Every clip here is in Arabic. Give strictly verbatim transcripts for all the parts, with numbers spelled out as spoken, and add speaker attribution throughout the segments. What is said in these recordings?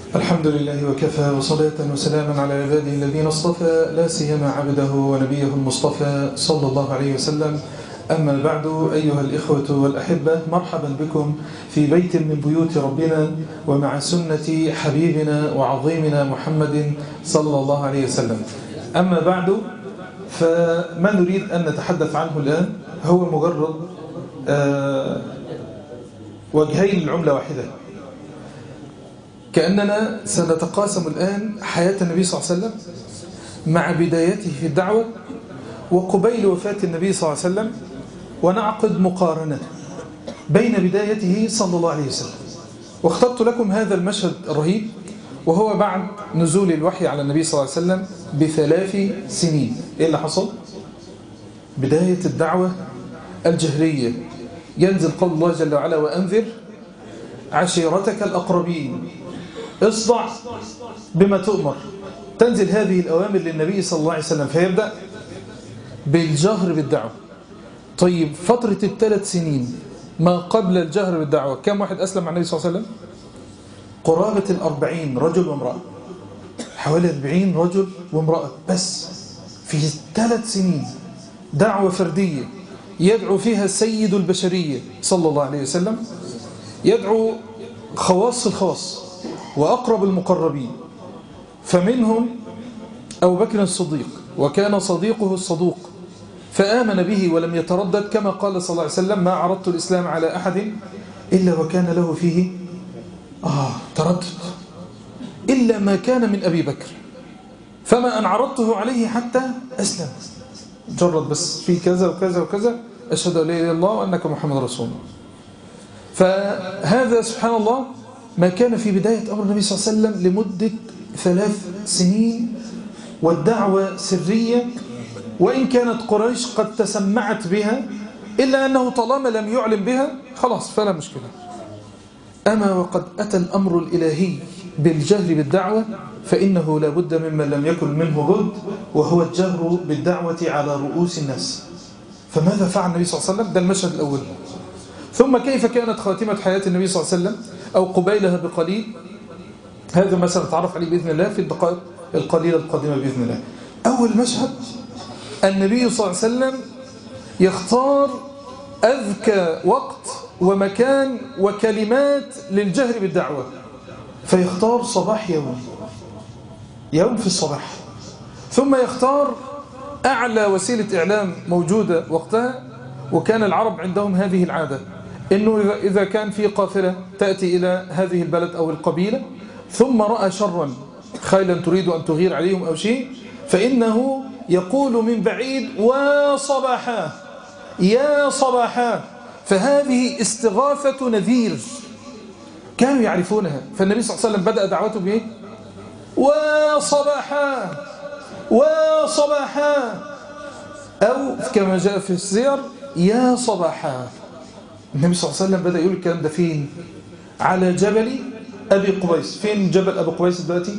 Speaker 1: الحمد لله وكفى وصلاة وسلاما على عباده الذين اصطفى لا سيما عبده ونبيه المصطفى صلى الله عليه وسلم. أما بعد، أيها الإخوة والأحبة، مرحبا بكم في بيت من بيوت ربنا ومع سنة حبيبنا وعظيمنا محمد صلى الله عليه وسلم. أما بعد، فما نريد أن نتحدث عنه الآن هو مجرد آه وجهين العملة واحدة. كأننا سنتقاسم الآن حياة النبي صلى الله عليه وسلم مع بدايته في الدعوة وقبيل وفاة النبي صلى الله عليه وسلم، ونعقد مقارنة بين بدايته صلى الله عليه وسلم. واخترت لكم هذا المشهد الرهيب، وهو بعد نزول الوحي على النبي صلى الله عليه وسلم بثلاث سنين. إيه اللي حصل؟ بداية الدعوة الجهرية. ينزل قول الله جل وعلا: وأنذر عشيرتك الأقربين، اصدع بما تؤمر. تنزل هذه الأوامر للنبي صلى الله عليه وسلم، فيبدأ بالجهر بالدعوة. طيب، فترة الثلاث سنين ما قبل الجهر بالدعوة، كم واحد أسلم مع النبي صلى الله عليه وسلم؟ قرابة الأربعين رجل وامرأة، حوالي أربعين رجل وامرأة بس في ثلاث سنين. دعوة فردية يدعو فيها سيد البشرية صلى الله عليه وسلم، يدعو خواص الخواص وأقرب المقربين، فمنهم أبو بكر الصديق، وكان صديقه الصدوق فآمن به ولم يتردد، كما قال صلى الله عليه وسلم: ما عرضت الإسلام على أحد إلا وكان له فيه آه تردد إلا ما كان من أبي بكر، فما أن عرضته عليه حتى أسلم، مجرد بس في كذا وكذا وكذا، أشهد أن لا إله إلا الله وأنك محمد رسول الله. فهذا سبحان الله ما كان في بداية أمر النبي صلى الله عليه وسلم لمدة ثلاث سنين، والدعوة سرية، وإن كانت قريش قد تسمعت بها، إلا أنه طالما لم يعلم بها خلاص فلا مشكلة. أما وقد أتى الأمر الإلهي بالجهر بالدعوة، فإنه لا بد مما لم يكن منه بد، وهو الجهر بالدعوة على رؤوس الناس. فماذا فعل النبي صلى الله عليه وسلم؟ ده المشهد الأول. ثم كيف كانت خاتمة حياة النبي صلى الله عليه وسلم أو قبيلها بقليل؟ هذا ما سنتعرف عليه بإذن الله في الدقائق القليلة القادمة بإذن الله. أول مشهد، النبي صلى الله عليه وسلم يختار أذكى وقت ومكان وكلمات للجهر بالدعوة، فيختار صباح يوم يوم في الصباح، ثم يختار أعلى وسيلة إعلام موجودة وقتها. وكان العرب عندهم هذه العادة، إنه إذا كان في قافلة تأتي إلى هذه البلد أو القبيلة ثم رأى شرا، خيلا تريد أن تغير عليهم أو شيء، فإنه يقول من بعيد: وصباحا، يا صباحا. فهذه استغاثة نذير كانوا يعرفونها. فالنبي صلى الله عليه وسلم بدأ دعوته بإيه؟ وصباحا وصباحا، أو كما جاء في السير: يا صباحا. النبي صلى الله عليه وسلم بدأ يقول الكلام ده فين؟ على جبل أبي قبيس. فين جبل أبي قبيس دلوقتي؟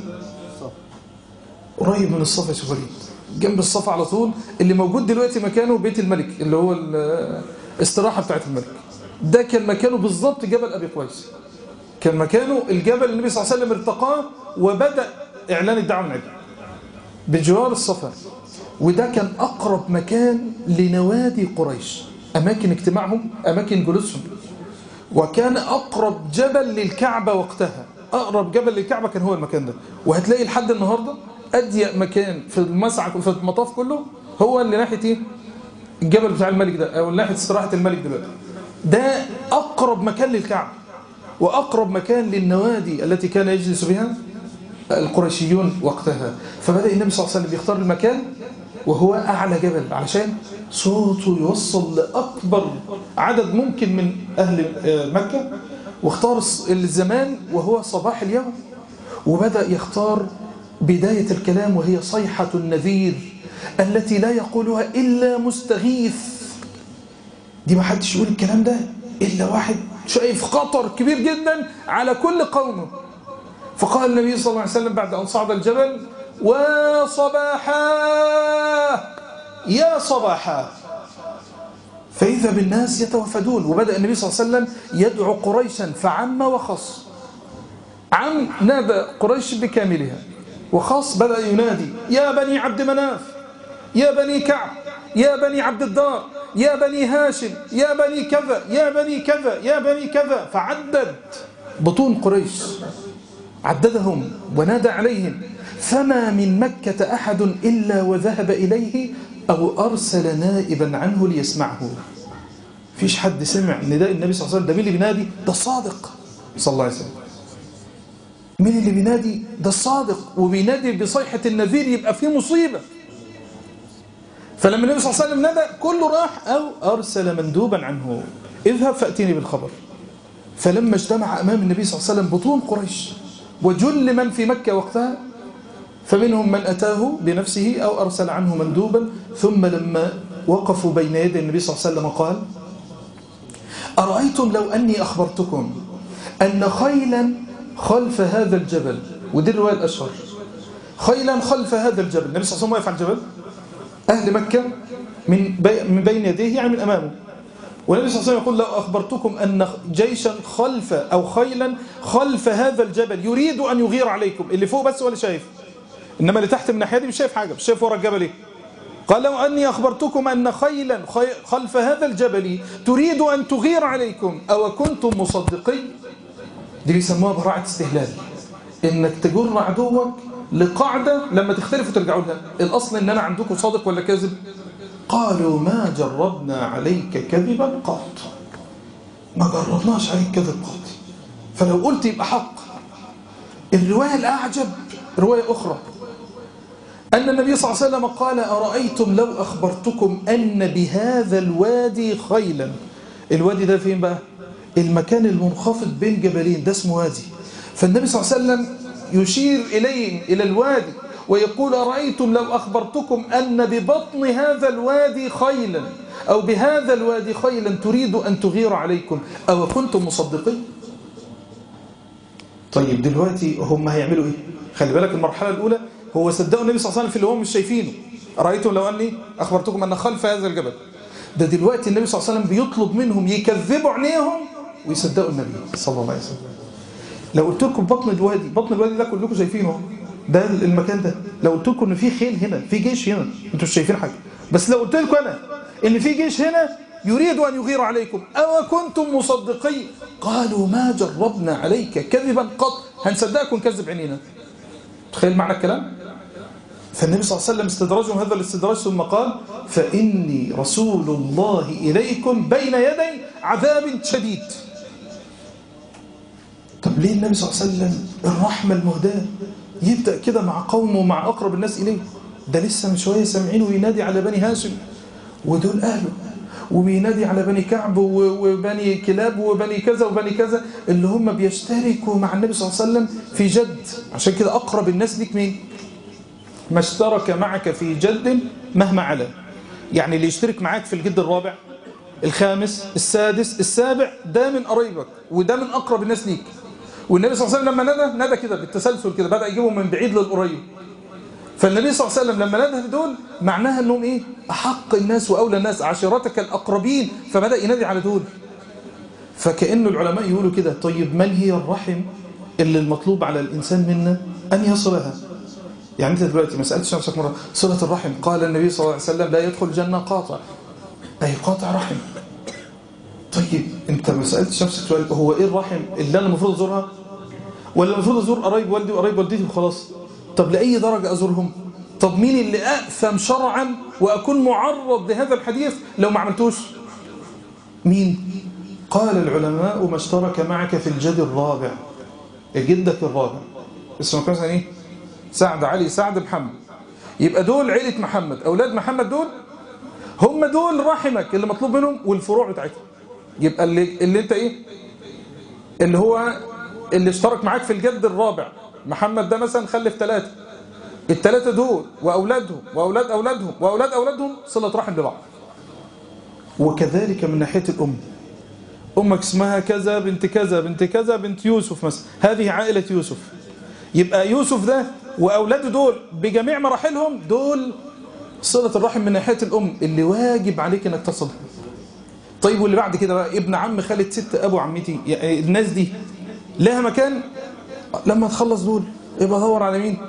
Speaker 1: قريب من الصفا، شوفوا جنب الصفا على طول. اللي موجود دلوقتي مكانه بيت الملك، اللي هو الاستراحة بتاعت الملك. ده كان مكانه بالضبط جبل أبي قبيس، كان مكانه الجبل النبي صلى الله عليه وسلم ارتقاه وبدأ إعلان الدعوة من عنده بجوار الصفا. وده كان أقرب مكان لنوادي قريش، أماكن اجتماعهم، أماكن جلوسهم. وكان أقرب جبل للكعبة وقتها، أقرب جبل للكعبة كان هو المكان ده. وهتلاقي لحد النهاردة أضيق مكان في المسعى في المطاف كله هو اللي ناحية إيه؟ الجبل بتاع الملك ده، أو ناحية استراحة الملك دلوقتي. ده أقرب مكان للكعبة وأقرب مكان للنوادي التي كان يجلس بها القريشيون وقتها. فبدأ النبي صلى الله عليه وسلم يختار المكان وهو أعلى جبل، علشان صوته يوصل لأكبر عدد ممكن من أهل مكة. واختار الزمان وهو صباح اليوم، وبدأ يختار بداية الكلام وهي صيحة النذير التي لا يقولها إلا مستغيث. دي ما حدش يقول الكلام ده إلا واحد شايف خطر كبير جدا على كل قومه. فقال النبي صلى الله عليه وسلم بعد أن صعد الجبل: وصباحا، يا صباحا. فإذا بالناس يتوفدون. وبدأ النبي صلى الله عليه وسلم يدعو قريشا فعم وخص. عم نادى قريش بكاملها، وخاص بدأ ينادي يا بني عبد مناف، يا بني كعب، يا بني عبد الدار، يا بني هاشم، يا بني كذا، يا بني كذا، يا بني كذا، فعدد بطون قريش، عددهم ونادى عليهم، فما من مكة أحد إلا وذهب إليه أو أرسل نائبا عنه ليسمعه. فيش حد سمع نداء النبي صلى الله عليه وسلم. ده مين اللي بينادي؟ ده الصادق صلى الله عليه وسلم. مين اللي بينادي؟ ده الصادق، وبينادي بصيحة النذير، يبقى فيه مصيبة. فلما النبي صلى الله عليه وسلم ندى كله راح، أو أرسل مندوبا عنه اذهب فأتيني بالخبر. فلما اجتمع أمام النبي صلى الله عليه وسلم بطون قريش وجل من في مكة وقتها، فمنهم من أتاه بنفسه أو أرسل عنه مندوبا، ثم لما وقفوا بين يدي النبي صلى الله عليه وسلم قال أرأيتم لو أني أخبرتكم أن خيلا خلف هذا الجبل، ودي الرواية الأشهر، خيلا خلف هذا الجبل، النبي صلى الله عليه وسلم واقف على الجبل، أهل مكة من من بين يديه يعني من أمامه، والنبي صلى الله عليه وسلم يقول لو أخبرتكم أن جيشا خلف أو خيلا خلف هذا الجبل يريد أن يغير عليكم، اللي فوق بس ولا شايف، إنما اللي تحت من ناحية دي مش شايف حاجة، مش شايف ورا الجبل إيه. قال لو أني أخبرتكم أن خيلا خلف هذا الجبل تريد أن تغير عليكم أو كنتم مصدقين. دي بيسموها براعة استهلال، إنك تجر عدوك لقاعدة لما تختلفوا ترجعوا لها، الأصل إن أنا عندكم صادق ولا كاذب. قالوا ما جربنا عليك كذبا قط، ما جربناش عليك كذب قط، فلو قلت يبقى حق. الرواية الأعجب رواية أخرى أن النبي صلى الله عليه وسلم قال أرأيتم لو أخبرتكم أن بهذا الوادي خيلا. الوادي ده فين بقى؟ المكان المنخفض بين جبلين، ده اسمه وادي. فالنبي صلى الله عليه وسلم يشير إليهم إلى الوادي ويقول أرأيتم لو أخبرتكم أن ببطن هذا الوادي خيلا أو بهذا الوادي خيلا تريد أن تغير عليكم أو كنتم مصدقين. طيب دلوقتي هم هيعملوا إيه؟ خلي بالك المرحلة الأولى هو صدقوا النبي صلى الله عليه وسلم في اللي هم مش شايفينه، أرأيتم لو أني أخبرتكم أن خلف هذا الجبل. ده دلوقتي النبي صلى الله عليه وسلم بيطلب منهم يكذبوا عينيهم ويصدقوا النبي صلى الله عليه وسلم. لو قلت لكم بطن الوادي، بطن الوادي ده كلكم شايفينه، ده المكان ده، لو قلت لكم ان في خيل هنا، في جيش هنا، انتوا مش شايفين حاجه، بس لو قلت لكم انا ان في جيش هنا يريد ان يغير عليكم او كنتم مصدقين، قالوا ما جربنا عليك كذبا قط، هنصدقكم نكذب عينينا. تخيل معنى الكلام. فالنبي صلى الله عليه وسلم استدرجهم هذا الاستدراج ثم قال فاني رسول الله اليكم بين يدي عذاب شديد. طب ليه النبي صلى الله عليه وسلم الرحمة المهداة يبدأ كده مع قومه ومع أقرب الناس إليه؟ ده لسه من شوية سامعينه وينادي على بني هاشم ودول أهله، وبينادي على بني كعب وبني كلاب وبني كذا وبني كذا اللي هم بيشتركوا مع النبي صلى الله عليه وسلم في جد. عشان كده أقرب الناس ليك مين؟ ما اشترك معك في جد مهما علا، يعني اللي يشترك معاك في الجد الرابع الخامس السادس السابع ده من قريبك وده من أقرب الناس ليك. والنبي صلى الله عليه وسلم لما ندى ندى كده بالتسلسل كده، بدأ يجيبهم من بعيد للقريب. فالنبي صلى الله عليه وسلم لما ندى دول معناها انهم ايه؟ احق الناس واولى الناس، عشيرتك الاقربين، فبدأ ينادي على دول. فكأن العلماء يقولوا كده طيب من هي الرحم اللي المطلوب على الانسان منا ان يصلها؟ يعني انت دلوقتي ما سالتش نفسك مره صله الرحم، قال النبي صلى الله عليه وسلم لا يدخل الجنه قاطع، اي قاطع رحم. طيب انت ما سالتش نفسك سؤال هو ايه الرحم اللي انا المفروض ازورها؟ ولا المفروض ازور قرايب والدي وقرايب والدتي وخلاص؟ طب لاي درجه ازورهم؟ طب مين اللي اثم شرعا واكون معرض لهذا الحديث لو ما عملتوش؟ مين؟ قال العلماء ما اشترك معك في الجد الرابع، جدك الرابع اسمه كان ايه؟ سعد علي سعد محمد. يبقى دول عيله محمد، اولاد محمد دول هم دول رحمك اللي مطلوب منهم والفروع بتاعتهم. يبقى اللي, اللي انت ايه اللي هو اللي اشترك معاك في الجد الرابع، محمد ده مثلا خلف ثلاثة، الثلاثة دول وأولادهم وأولاد أولادهم وأولاد أولادهم صلة رحم لبعض. وكذلك من ناحية الأم، أمك اسمها كذا بنت كذا بنت كذا بنت يوسف مثلا، هذه عائلة يوسف، يبقى يوسف ده وأولاده دول بجميع مراحلهم دول صلة الرحم من ناحية الأم اللي واجب عليك أنك تصلها. طيب واللي بعد كده بقى ابن عم خالة ست أبو عمتي، يعني الناس دي لها مكان؟ لما تخلص دول يبقى دور على مين؟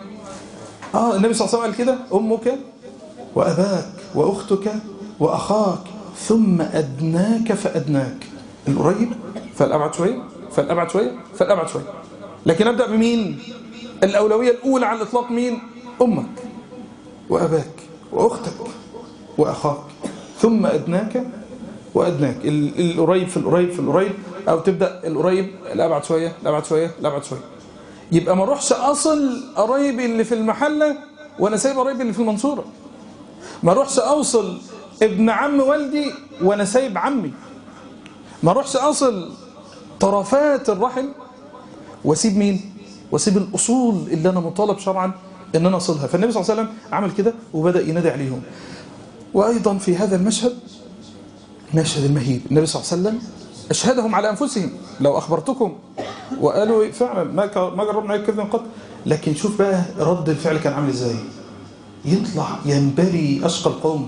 Speaker 1: اه النبي صلى الله عليه وسلم قال كده: امك واباك واختك واخاك ثم ادناك فادناك. القريب فالابعد شويه فالابعد شويه فالابعد شويه. لكن ابدا بمين؟ الاولويه الاولى على الاطلاق مين؟ امك واباك واختك واخاك ثم ادناك وادناك. القريب في القريب في القريب، او تبدا القريب الابعد شويه الابعد شويه الابعد شويه. يبقى ما اروحش اصل قرايبي اللي في المحله وانا سايب قرايبي اللي في المنصوره. ما اروحش اوصل ابن عم والدي وانا سايب عمي. ما اروحش اصل طرفات الرحم واسيب مين؟ واسيب الاصول اللي انا مطالب شرعا ان انا اصلها. فالنبي صلى الله عليه وسلم عمل كده وبدا ينادي عليهم. وايضا في هذا المشهد، مشهد المهيب، النبي صلى الله عليه وسلم اشهدهم على انفسهم: لو اخبرتكم. وقالوا فعلا ما ما جربنا كذا من قط. لكن شوف بقى رد الفعل كان عامل ازاي. يطلع ينبري اشقى القوم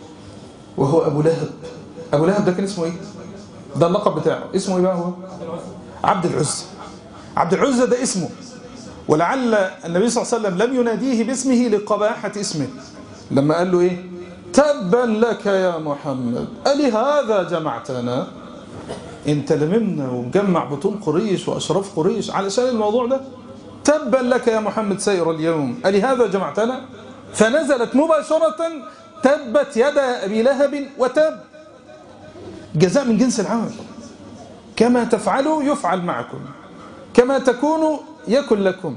Speaker 1: وهو ابو لهب. ابو لهب ده كان اسمه ايه؟ ده اللقب بتاعه. اسمه ايه بقى؟ هو عبد العزى. عبد العزى ده اسمه، ولعل النبي صلى الله عليه وسلم لم يناديه باسمه لقباحة اسمه لما قال له ايه؟ تبا لك يا محمد ألهذا جمعتنا؟ انت لممنا ومجمع بطون قريش واشراف قريش علشان الموضوع ده؟ تبا لك يا محمد سير اليوم ألهذا جمعتنا؟ فنزلت مباشرة: تبت يدا أبي لهب وتب. جزاء من جنس العمل. كما تفعلوا يفعل معكم، كما تكونوا يكن لكم،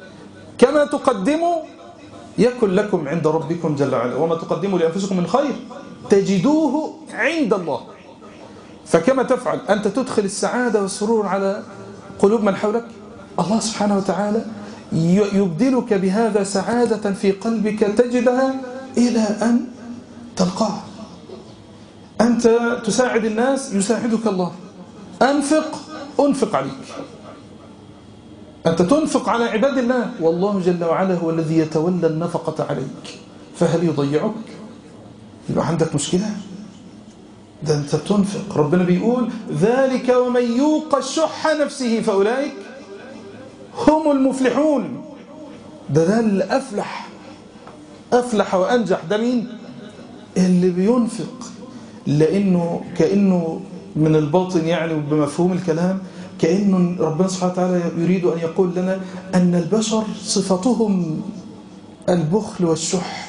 Speaker 1: كما تقدموا يكن لكم عند ربكم جل وعلا، وما تقدموا لأنفسكم من خير تجدوه عند الله. فكما تفعل أنت تدخل السعادة والسرور على قلوب من حولك، الله سبحانه وتعالى يبدلك بهذا سعادة في قلبك تجدها إلى أن تلقاه. أنت تساعد الناس يساعدك الله. أنفق أنفق عليك. أنت تنفق على عباد الله والله جل وعلا هو الذي يتولى النفقة عليك، فهل يضيعك؟ يبقى عندك مشكلة. ده أنت بتنفق. ربنا بيقول: ذلك ومن يوق الشح نفسه فأولئك هم المفلحون. ده ده اللي أفلح أفلح وأنجح. ده مين؟ اللي بينفق. لأنه كأنه من الباطن يعني وبمفهوم الكلام كأنه ربنا سبحانه وتعالى يريد أن يقول لنا أن البشر صفتهم البخل والشح.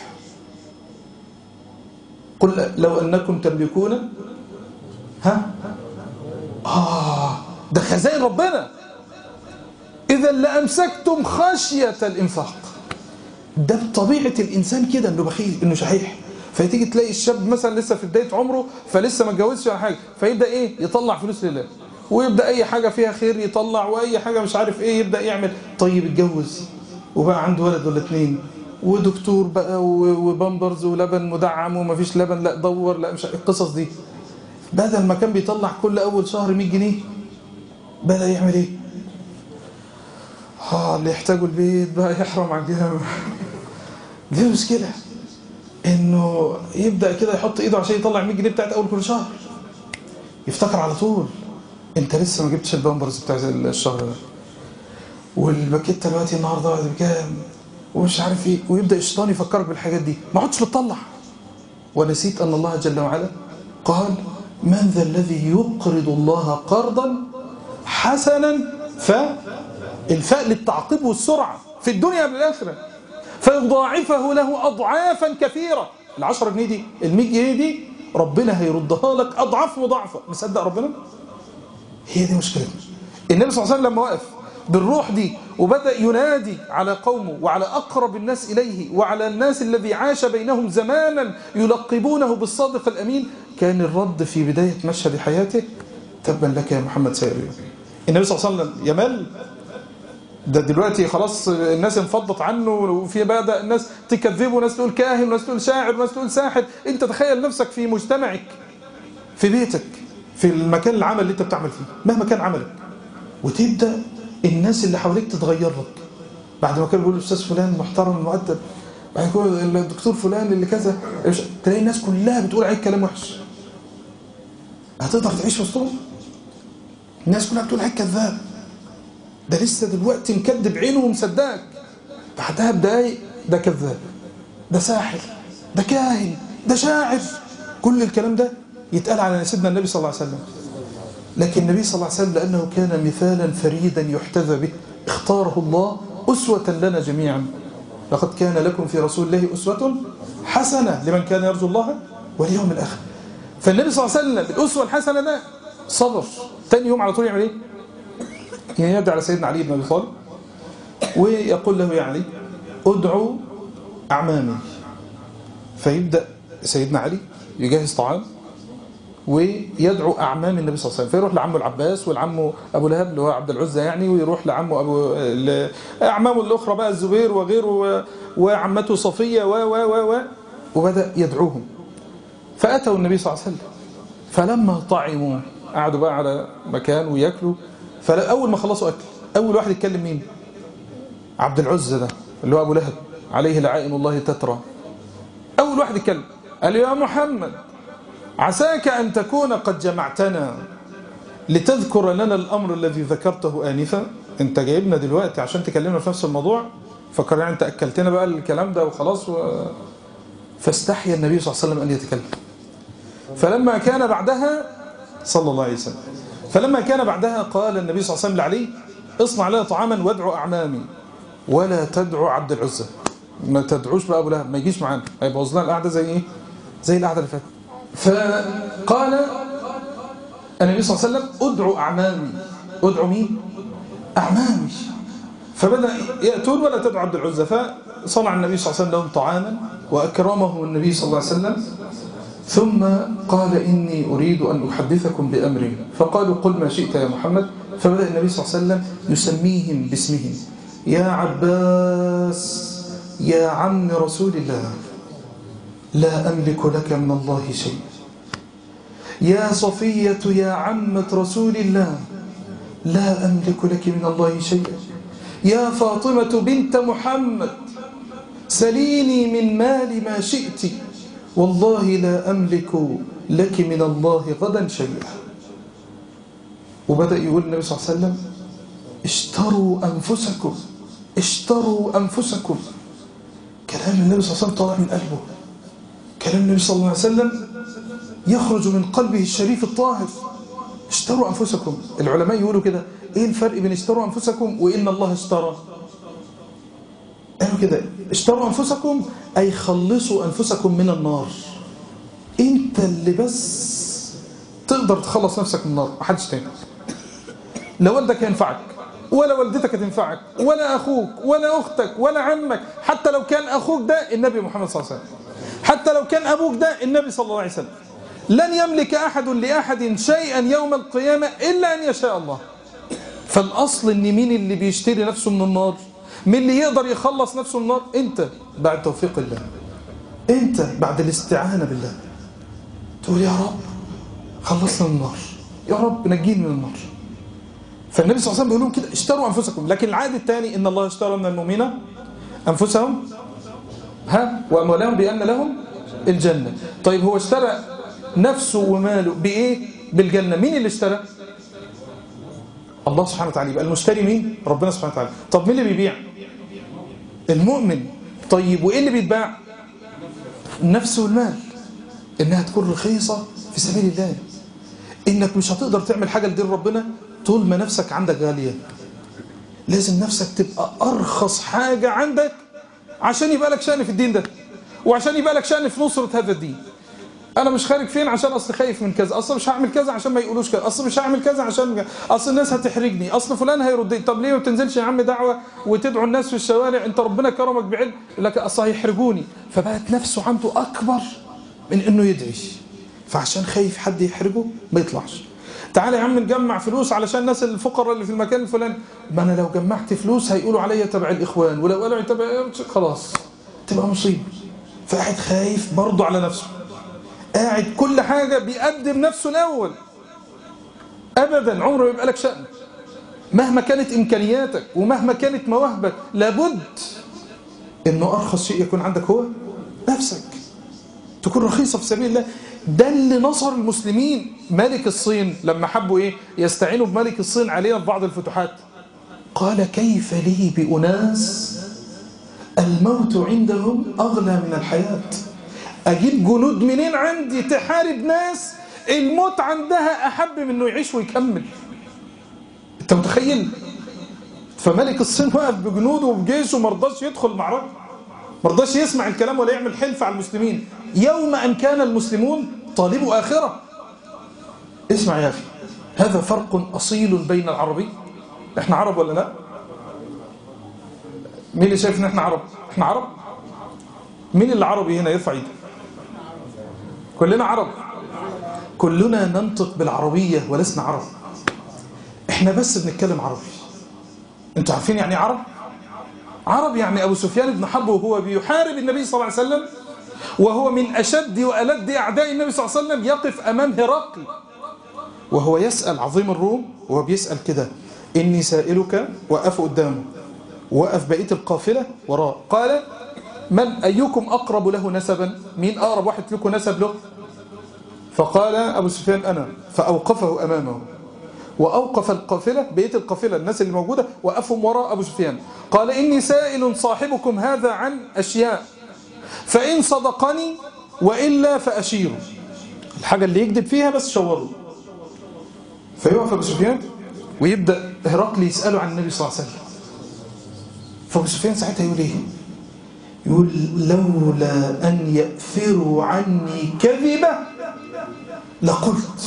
Speaker 1: قل لو أنكم تملكون ها آه ده خزائن ربنا، إذا لأمسكتم خشية الإنفاق. ده بطبيعة الإنسان كده، إنه بخيل، إنه شحيح. فتيجي تلاقي الشاب مثلا لسه في بداية عمره، فلسه ما اتجوزش ولا حاجة، فيبدأ إيه؟ يطلع فلوس لله، ويبدأ أي حاجة فيها خير يطلع، وأي حاجة مش عارف إيه يبدأ يعمل. طيب اتجوز وبقى عنده ولد ولا اتنين، ودكتور بقى وبامبرز ولبن مدعم ومفيش لبن، لا دور، لا مش القصص دي. بدل ما كان بيطلع كل أول شهر مية جنيه بدأ يعمل إيه؟ آه اللي يحتاجوا البيت بقى يحرم على الجامع. دي مشكلة، إنه يبدأ كده يحط إيده عشان يطلع مية جنيه بتاعت أول كل شهر. يفتكر على طول أنت لسه ما جبتش البامبرز بتاعت الشهر ده، والباكيت دلوقتي النهارده بكام ومش عارف إيه، ويبدأ الشيطان يفكرك بالحاجات دي. ما عدتش بتطلع، ونسيت أن الله جل وعلا قال: من ذا الذي يقرض الله قرضا حسنا، فالفاء للتعقيب والسرعة في الدنيا قبل الآخرة، فيضاعفه له أضعافا كثيرة. العشرة جنيه دي، المية جنيه دي، ربنا هيردها لك أضعاف مضاعفة. مصدق ربنا؟ هي دي مشكلتنا. النبي صلى الله عليه وسلم لما وقف بالروح دي وبدأ ينادي على قومه وعلى أقرب الناس إليه وعلى الناس الذي عاش بينهم زمانا يلقبونه بالصادق الأمين، كان الرد في بداية مشهد حياته: تبا لك يا محمد سير اليوم. النبي صلى الله عليه وسلم يمل. ده دلوقتي خلاص الناس انفضت عنه، وفي بدأ الناس تكذبه، وناس تقول كاهن، وناس تقول شاعر، وناس تقول ساحر. انت تخيل نفسك في مجتمعك، في بيتك، في المكان العمل اللي انت بتعمل فيه مهما كان عملك، وتبدأ الناس اللي حواليك تتغير لك. بعد ما كانوا بيقولوا الأستاذ فلان محترم المؤدب، بعد كده الدكتور فلان اللي كذا، تلاقي الناس كلها بتقول عليك كلام وحش. هتقدر تعيش وسطهم؟ الناس كلها بتقول عليك كذاب. ده لسه دلوقتي مكدب عينه ومصدقك، بعدها بدقايق ده كذاب، ده ساحر، ده كاهن، ده شاعر. كل الكلام ده يتقال على سيدنا النبي صلى الله عليه وسلم. لكن النبي صلى الله عليه وسلم لأنه كان مثالا فريدا يحتذى به اختاره الله أسوة لنا جميعا. لقد كان لكم في رسول الله أسوة حسنة لمن كان يرجو الله واليوم الآخر. فالنبي صلى الله عليه وسلم الأسوة الحسنة ده صبر. تاني يوم على طول يعمل ايه؟ ينادي على سيدنا علي بن أبي طالب ويقول له: يا علي ادعو أعمامي. فيبدأ سيدنا علي يجهز طعام ويدعو أعمام النبي صلى الله عليه وسلم، فيروح لعمه العباس والعمه أبو لهب اللي هو عبد العزة يعني، ويروح لعمه أبو أعمامه الأخرى بقى الزبير وغيره وعمته صفية و و و و وبدأ يدعوهم. فأتوا النبي صلى الله عليه وسلم فلما طعموا قعدوا بقى على مكان ويأكلوا. فأول ما خلصوا أكل أول واحد يتكلم مين؟ عبد العزة ده اللي هو أبو لهب عليه لعائن الله تترى. أول واحد يتكلم قال: يا محمد عساك أن تكون قد جمعتنا لتذكر لنا الأمر الذي ذكرته آنفا. أنت جايبنا دلوقتي عشان تكلمنا في نفس الموضوع، فكر يعني أنت أكلتنا بقى الكلام ده وخلاص و... فاستحيا النبي صلى الله عليه وسلم أن يتكلم. فلما كان بعدها صلى الله عليه وسلم فلما كان بعدها قال النبي صلى الله عليه وسلم لعلي: اصنع لنا طعاما وادعو أعمامي ولا تدعو عبد العزة. ما تدعوش بقى أبو لهب، ما يجيش معانا، هيبوظ لنا القعدة زي إيه؟ زي القعدة اللي فاتت. فقال النبي صلى الله عليه وسلم: ادعو أعمامي. ادعو مين؟ أعمامي. فبدأ يأتون ولا تدعو عبد العزة. فصنع النبي صلى الله عليه وسلم لهم طعاما وأكرمهم النبي صلى الله عليه وسلم، ثم قال: إني أريد أن أحدثكم بأمر. فقالوا: قل ما شئت يا محمد. فبدأ النبي صلى الله عليه وسلم يسميهم باسمهم: يا عباس يا عم رسول الله لا أملك لك من الله شيء. يا صفية يا عمة رسول الله لا أملك لك من الله شيء. يا فاطمة بنت محمد سليني من مال ما شئت، والله لا أملك لك من الله غدا شيئا. وبدأ يقول النبي صلى الله عليه وسلم: اشتروا أنفسكم اشتروا أنفسكم. كلام النبي صلى الله عليه وسلم طالع من قلبه، كلام النبي صلى الله عليه وسلم يخرج من قلبه الشريف الطاهر. اشتروا أنفسكم. العلماء يقولوا كده: ايه الفرق بين اشتروا أنفسكم وإن الله اشترى؟ قالوا كده: اشتروا أنفسكم أي خلصوا أنفسكم من النار. انت اللي بس تقدر تخلص نفسك من النار، محدش تاني. لا والدك ينفعك ولا والدتك تنفعك ولا أخوك ولا أختك ولا عمك، حتى لو كان أخوك ده النبي محمد صلى الله عليه وسلم، حتى لو كان أبوك ده النبي صلى الله عليه وسلم. لن يملك أحد لأحد شيئا يوم القيامة إلا أن يشاء الله. فالأصل أن مين اللي بيشتري نفسه من النار؟ مين اللي يقدر يخلص نفسه من النار؟ أنت بعد توفيق الله، أنت بعد الاستعانة بالله تقول: يا رب خلصنا من النار، يا رب نجيني من النار. فالنبي صلى الله عليه وسلم بيقول لهم كده: اشتروا أنفسكم. لكن العادة الثاني: إن الله اشترى من المؤمنين أنفسهم ها وأموالهم بأن لهم الجنة. طيب هو اشترى نفسه وماله بإيه؟ بالجنة. مين اللي اشترى؟ الله سبحانه وتعالى. يبقى المشتري مين؟ ربنا سبحانه وتعالى. طب مين اللي بيبيع؟ المؤمن. طيب وإيه اللي بيتباع؟ النفس والمال، إنها تكون رخيصة في سبيل الله. إنك مش هتقدر تعمل حاجة لدين ربنا طول ما نفسك عندك غالية. لازم نفسك تبقى أرخص حاجة عندك عشان يبقى لك شأن في الدين ده، وعشان يبقى لك شأن في نصرة هذا الدين. أنا مش خارج فين عشان أصل خايف من كذا، أصل مش هعمل كذا عشان ما يقولوش كذا، أصل مش هعمل كذا عشان أصل الناس هتحرجني، أصل فلان هيردني. طب ليه ما بتنزلش يا عم دعوة وتدعو الناس في الشوارع؟ أنت ربنا كرمك بعلم. لك أصل هيحرجوني. فبقت نفسه عنده أكبر من إنه يدعي، فعشان خايف حد يحرجه ما يطلعش. تعالى يا عم نجمع فلوس علشان الناس الفقراء اللي في المكان الفلاني. ما أنا لو جمعت فلوس هيقولوا عليا تبع الإخوان، ولو قالوا تبع خلاص تبقى مصيبة. فقاعد خايف برضه على نفسه، قاعد كل حاجة بيقدم نفسه الأول. أبدا عمره يبقى لك شأن. مهما كانت إمكانياتك ومهما كانت مواهبك، لابد إنه أرخص شيء يكون عندك هو نفسك، تكون رخيصة في سبيل الله. ده اللي نصر المسلمين. ملك الصين لما حبوا إيه يستعينوا بملك الصين علينا في بعض الفتوحات، قال كيف لي بأناس الموت عندهم أغلى من الحياة؟ أجيب جنود منين عندي تحارب ناس الموت عندها أحب من أنه يعيش ويكمل؟ أنت متخيل؟ فملك الصين وقف بجنوده وبجيشه ومرضاش يدخل المعركة، مرضاش يسمع الكلام ولا يعمل حلف على المسلمين يوم أن كان المسلمون طالبوا آخرة. اسمع يا أخي، هذا فرق أصيل بين العربي. احنا عرب ولا لا؟ مين اللي شايف ان احنا عرب؟ احنا عرب؟ مين اللي عربي هنا يرفع ايده؟ كلنا عرب، كلنا ننطق بالعربية ولسنا عرب، احنا بس بنتكلم عربي. انتوا عارفين يعني عرب؟ عرب يعني أبو سفيان بن حرب وهو بيحارب النبي صلى الله عليه وسلم وهو من أشد وألد أعداء النبي صلى الله عليه وسلم، يقف أمام هرقل وهو يسأل عظيم الروم، وهو بيسأل كده إني سائلك، وقف قدامه، وقف بقية القافلة وراه، قال من أيكم أقرب له نسبا؟ مين أقرب واحد لكم نسب له؟ فقال أبو سفيان أنا، فأوقفه أمامه، وأوقف القافلة بقية القافلة الناس اللي موجودة وقفهم وراء أبو سفيان. قال إني سائل صاحبكم هذا عن أشياء فإن صدقني وإلا فأشيره، الحاجة اللي يكذب فيها بس شوره. فيوقف أبو سفيان ويبدأ هرقل يسأله عن النبي صلى الله عليه وسلم. فأبو سفيان ساعتها يقول إيه؟ يقول لولا أن يأفروا عني كذبة لقلت،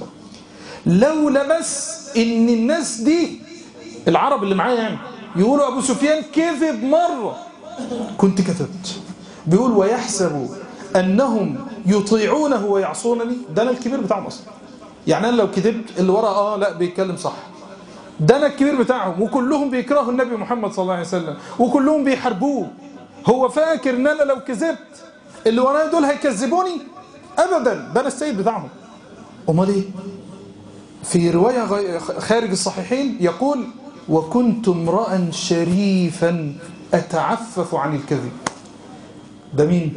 Speaker 1: لولا بس إن الناس دي العرب اللي معايا يعني يقولوا أبو سفيان كذب مرة كنت كذبت. بيقول ويحسب أنهم يطيعونه ويعصونني، ده أنا الكبير بتاعهم أصلا، يعني أنا لو كذبت اللي ورا آه لا بيتكلم صح، ده أنا الكبير بتاعهم، وكلهم بيكرهوا النبي محمد صلى الله عليه وسلم وكلهم بيحاربوه. هو فاكر ان انا لو كذبت اللي ورايا دول هيكذبوني؟ ابدا، ده انا السيد بتاعهم. امال ايه؟ في روايه خارج الصحيحين يقول وكنت امرا شريفا اتعفف عن الكذب. ده مين؟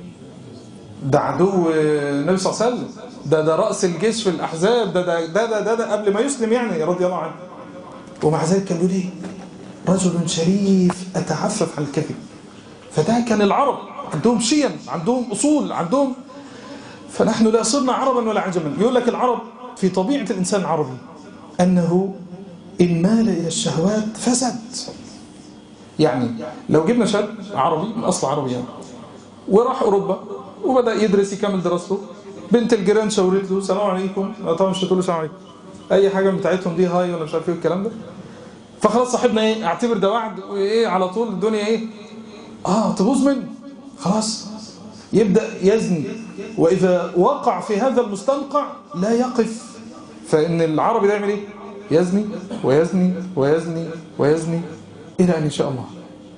Speaker 1: ده عدو النبي صلى الله عليه وسلم، ده ده راس الجيش في الاحزاب، ده ده ده ده, ده, ده قبل ما يسلم يعني رضي الله عنه، ومع ذلك كان يقول ايه؟ رجل شريف اتعفف عن الكذب. فده كان العرب عندهم شيم، عندهم أصول، عندهم. فنحن لا صرنا عربا ولا عجما. يقول لك العرب في طبيعة الإنسان العربي أنه إن مال إلى الشهوات فسد. يعني لو جبنا شاب عربي من أصل عربي يعني وراح أوروبا وبدأ يدرس يكمل دراسته، بنت الجيران شاورت له السلام عليكم، طبعا مش هتقول له السلام عليكم، أي حاجة بتاعتهم دي هاي ولا مش عارف ايه الكلام ده. فخلاص صاحبنا ايه، اعتبر ده وعد وايه على طول الدنيا ايه اه تبوظ منه، خلاص يبدأ يزني. وإذا وقع في هذا المستنقع لا يقف، فإن العربي ده يعمل ايه؟ يزني ويزني ويزني ويزني إلى أن إن شاء الله.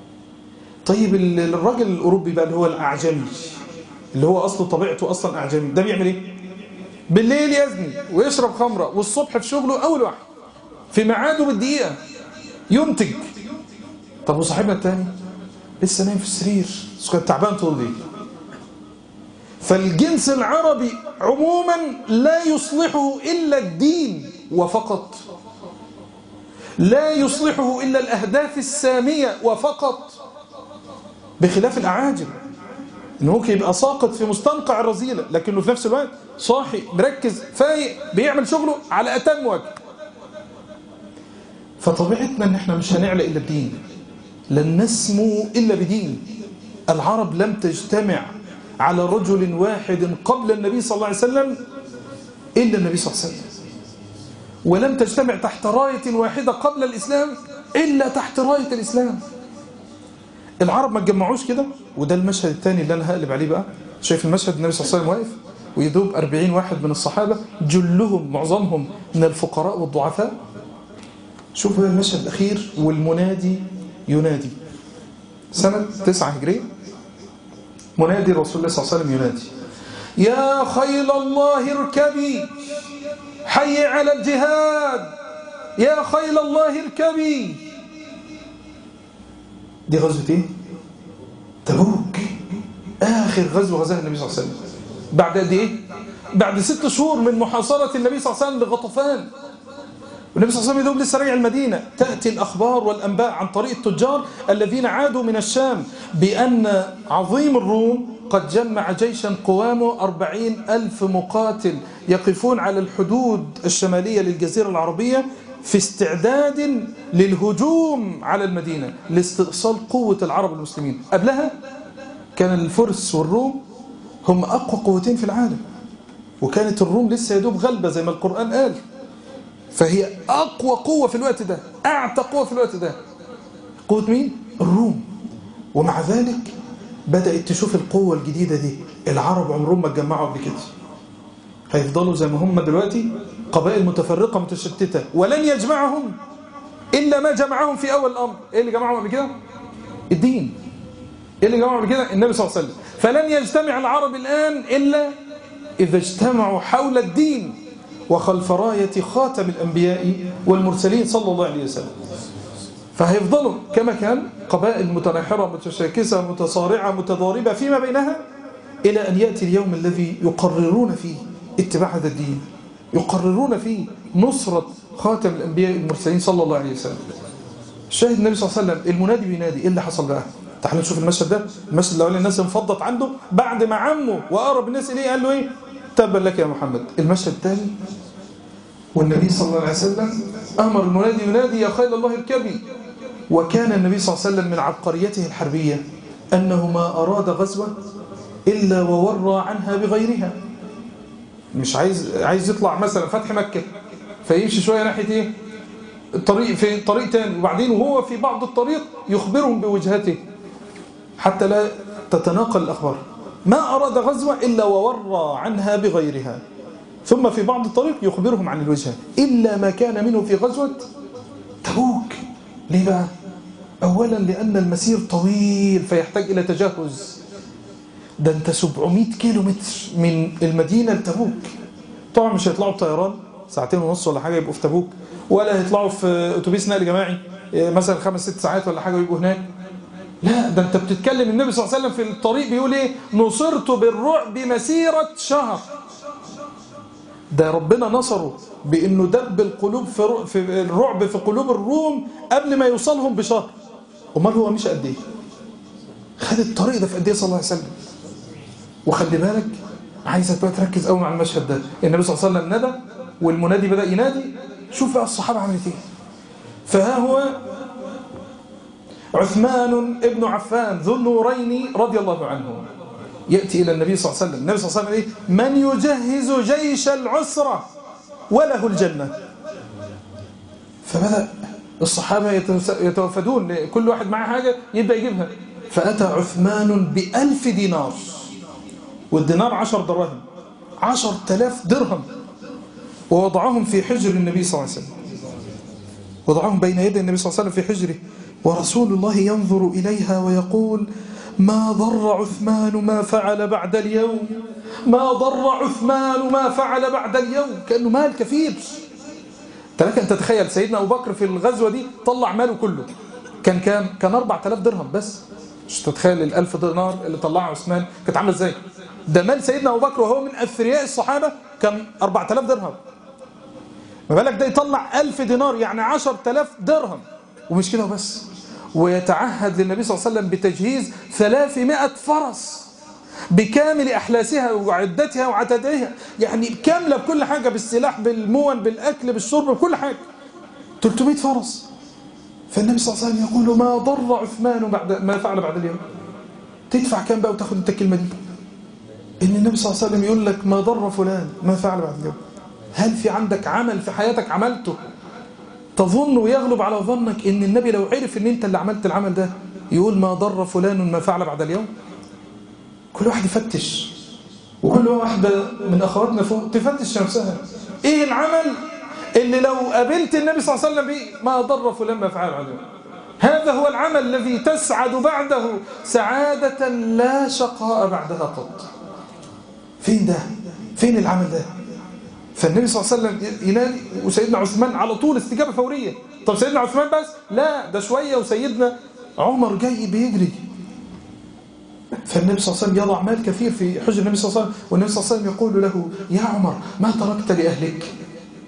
Speaker 1: طيب الراجل الأوروبي بقى اللي هو الأعجمي، اللي هو أصله طبيعته أصلا أعجمي، ده بيعمل ايه؟ بالليل يزني ويشرب خمرة، والصبح في شغله أول واحد في ميعاده بالدقيقة ينتج. طب وصاحبنا الثاني لسه نايم في السرير، كان تعبان طول الليل. فالجنس العربي عموما لا يصلحه إلا الدين وفقط، لا يصلحه إلا الأهداف السامية وفقط، بخلاف الأعاجم إنه ممكن يبقى ساقط في مستنقع الرذيلة لكنه في نفس الوقت صاحي مركز فايق بيعمل شغله على أتم وجه. فطبيعتنا إن احنا مش هنعلى إلا الدين، لن نسمو إلا بدين. العرب لم تجتمع على رجل واحد قبل النبي صلى الله عليه وسلم إلا النبي صلى الله عليه وسلم، ولم تجتمع تحت راية واحدة قبل الإسلام إلا تحت راية الإسلام. العرب ما تجمعوش كده. وده المشهد الثاني اللي أنا هقلب عليه بقى. شايف المشهد؟ النبي صلى الله عليه وسلم واقف ويدوب أربعين واحد من الصحابة، جلهم معظمهم من الفقراء والضعفاء. شوف هذا المشهد الأخير، والمنادي ينادي سنة تسعة هجرية، منادي رسول الله صلى الله عليه وسلم ينادي يا خيل الله اركبي، حي على الجهاد، يا خيل الله اركبي. دي غزوة ايه؟ تبوك، آخر غزوة غزاها النبي صلى الله عليه وسلم. بعد قد ايه؟ بعد ست شهور من محاصرة النبي صلى الله عليه وسلم لغطفان. والنبي صلى الله عليه وسلم يدوب لسه راجع المدينة، تأتي الأخبار والأنباء عن طريق التجار الذين عادوا من الشام بأن عظيم الروم قد جمع جيشا قوامه أربعين ألف مقاتل يقفون على الحدود الشمالية للجزيرة العربية في استعداد للهجوم على المدينة لاستئصال قوة العرب المسلمين. قبلها كان الفرس والروم هم أقوى قوتين في العالم، وكانت الروم لسه يدوب غلبة زي ما القرآن قال، فهي أقوى قوة في الوقت ده، أعتى قوة في الوقت ده. قوة مين؟ الروم. ومع ذلك بدأت تشوف القوة الجديدة دي، العرب عمرهم ما اتجمعوا قبل كده، هيفضلوا زي ما هم دلوقتي قبائل متفرقة متشتتة، ولن يجمعهم إلا ما جمعهم في أول الأمر. إيه اللي جمعهم قبل كده؟ الدين. إيه اللي جمعهم قبل كده؟ النبي صلى الله عليه وسلم. فلن يجتمع العرب الآن إلا إذا اجتمعوا حول الدين وخلف راية خاتم الأنبياء والمرسلين صلى الله عليه وسلم. فهيفضلوا كما كان قبائل متناحرة متشاكسة متصارعة متضاربة فيما بينها، إلى أن يأتي اليوم الذي يقررون فيه اتباع هذا الدين، يقررون فيه نصرة خاتم الأنبياء والمرسلين صلى الله عليه وسلم. الشاهد النبي صلى الله عليه وسلم المنادي بينادي. إيه اللي حصل بقى؟ تعالوا نشوف المشهد ده. المشهد الأولاني الناس انفضت عنده بعد ما عمه وأقرب الناس إليه قال له إيه؟ تبا لك يا محمد. المشهد الثاني والنبي صلى الله عليه وسلم أمر المنادي ينادي يا خيل الله اركبي. وكان النبي صلى الله عليه وسلم من عبقريته الحربية أنه ما أراد غزوة إلا وورى عنها بغيرها. مش عايز عايز يطلع مثلا فتح مكة فيمشي شوية ناحية إيه؟ الطريق في طريق تاني، وبعدين وهو في بعض الطريق يخبرهم بوجهته حتى لا تتناقل الأخبار. ما أراد غزوة إلا وورى عنها بغيرها، ثم في بعض الطريق يخبرهم عن الوجهة، إلا ما كان منه في غزوة تبوك. ليه بقى؟ أولا لأن المسير طويل فيحتاج إلى تجهز. ده انت سبعمائة كيلو متر من المدينة لتبوك. طبعا مش هيطلعوا بطيران ساعتين ونص ولا حاجة يبقوا في تبوك، ولا هيطلعوا في أتوبيس نقل جماعي مثلا خمس ست ساعات ولا حاجة ويبقوا هناك. لا، ده انت بتتكلم النبي صلى الله عليه وسلم في الطريق بيقول ايه؟ نصرت بالرعب مسيرة شهر. ده ربنا نصره بانه دب القلوب في, في الرعب في قلوب الروم قبل ما يوصلهم بشهر. امال هو مش قد ايه؟ خد الطريق ده في قد ايه صلى الله عليه وسلم؟ وخلي بالك، عايزك بقى تركز قوي مع المشهد ده. النبي صلى الله عليه وسلم ندى والمنادي بدأ ينادي. شوف بقى الصحابة عملت ايه. فها هو عثمان ابن عفان ذو النورين رضي الله عنه يأتي إلى النبي صلى الله عليه وسلم. النبي صلى الله عليه وسلم إيه؟ من يجهز جيش العسرة وله الجنة. فبدأ الصحابة يتوفدون، كل واحد معه حاجة يبدأ يجيبها. فأتى عثمان بألف دينار، والدينار عشر دراهم، عشر تلاف درهم، ووضعهم في حجر النبي صلى الله عليه وسلم، وضعهم بين يدي النبي صلى الله عليه وسلم في حجره، ورسول الله ينظر إليها ويقول ما ضر عثمان ما فعل بعد اليوم، ما ضر عثمان ما فعل بعد اليوم. كأنه مال كثير. تلك أن تتخيل سيدنا أبو بكر في الغزوة دي طلع ماله كله، كان كام؟ كان أربعة آلاف درهم بس. مش تتخيل الألف دينار اللي طلعها عثمان كانت عامله ازاي؟ ده مال سيدنا أبو بكر وهو من أثرياء الصحابة كان أربعة آلاف درهم. ما بالك ده يطلع ألف دينار يعني عشرة آلاف درهم. ومش كده بس، ويتعهد للنبي صلى الله عليه وسلم بتجهيز ثلاثمائة فرس بكامل أحلاسها وعدتها وعتادها، يعني كاملة بكل حاجة، بالسلاح بالمون بالأكل بالشرب بكل حاجة، ثلاثمائة فرس. فالنبي صلى الله عليه وسلم يقول ما ضر عثمان بعد ما فعل بعد اليوم. تدفع كام بقى وتاخد انت الكلمة دي؟ إن النبي صلى الله عليه وسلم يقول لك ما ضر فلان ما فعل بعد اليوم. هل في عندك عمل في حياتك عملته تظن ويغلب على ظنك ان النبي لو عرف ان انت اللي عملت العمل ده يقول ما ضر فلان ما فعل بعد اليوم؟ كل واحد يفتش، وكل واحدة من اخواتنا فوق تفتش نفسها. ايه العمل اللي لو قابلت النبي صلى الله عليه وسلم بيه ما ضر فلان ما فعل بعد اليوم؟ هذا هو العمل الذي تسعد بعده سعادة لا شقاء بعدها قط. فين ده؟ فين العمل ده؟ فالنبي صلى الله عليه وسلم ينادي، وسيدنا عثمان على طول استجابة فورية. طب سيدنا عثمان بس؟ لا، ده شوية وسيدنا عمر جاي بيجري. فالنبي صلى الله عليه وسلم يضع مال كثير في حجر النبي صلى الله عليه وسلم، والنبي صلى الله عليه وسلم يقول له يا عمر ما تركت لأهلك؟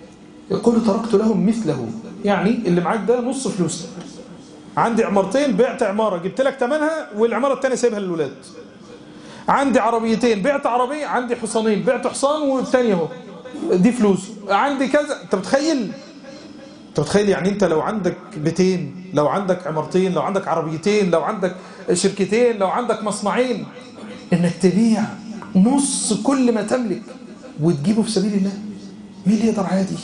Speaker 1: يقول تركت لهم مثله، يعني اللي معاك ده نص فلوسك. عندي عمارتين بعت عمارة جبت لك ثمنها والعمارة الثانية سايبها للولاد. عندي عربيتين بعت عربية، عندي حصانين بعت حصان والثانية اهو دي فلوس. عندي كذا. انت متخيل؟ انت متخيل يعني انت لو عندك بيتين، لو عندك عمارتين، لو عندك عربيتين، لو عندك شركتين، لو عندك مصنعين، انك تبيع نص كل ما تملك وتجيبه في سبيل الله؟ مين اللي يقدر عادي؟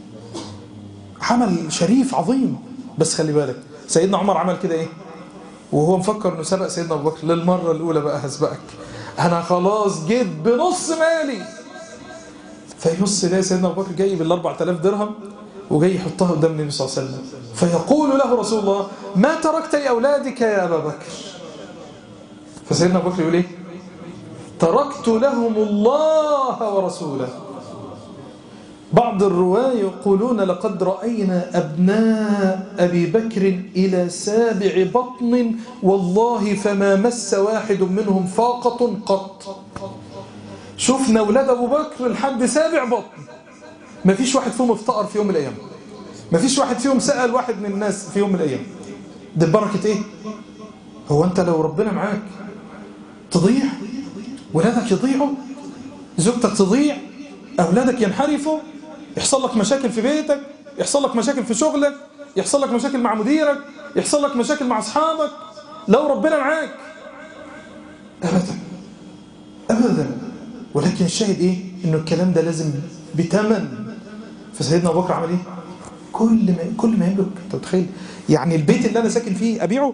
Speaker 1: عمل شريف عظيم. بس خلي بالك سيدنا عمر عمل كده ايه وهو مفكر انه سبق سيدنا ابو بكر؟ للمره الاولى بقى هسبقك، انا خلاص جيت بنص مالي. فيبص يلاقي سيدنا ابو بكر جاي بال أربعة آلاف درهم وجاي يحطها قدام النبي صلى الله عليه وسلم، فيقول له رسول الله ما تركت لاولادك يا ابا بكر؟ فسيدنا ابو بكر يقول ايه؟ تركت لهم الله ورسوله. بعض الرواة يقولون لقد رأينا أبناء أبي بكر إلى سابع بطن والله فما مس واحد منهم فاقة قط. شفنا أولاد أبو بكر لحد سابع بطن، ما فيش واحد فيهم افتقر في يوم من الأيام، ما فيش واحد فيهم سأل واحد من الناس في يوم من الأيام. ده بركة إيه؟ هو أنت لو ربنا معاك تضيع؟ ولادك يضيعوا، زوجتك تضيع، أولادك ينحرفوا، يحصل لك مشاكل في بيتك، يحصل لك مشاكل في شغلك، يحصل لك مشاكل مع مديرك، يحصل لك مشاكل مع أصحابك لو ربنا معاك؟ أبدا أبدا. ولكن الشاهد إيه؟ إنه الكلام ده لازم بتمن. فسيدنا أبو بكر عمل إيه؟ كل ما كل ما يملك. أنت متخيل؟ يعني البيت اللي أنا ساكن فيه أبيعه؟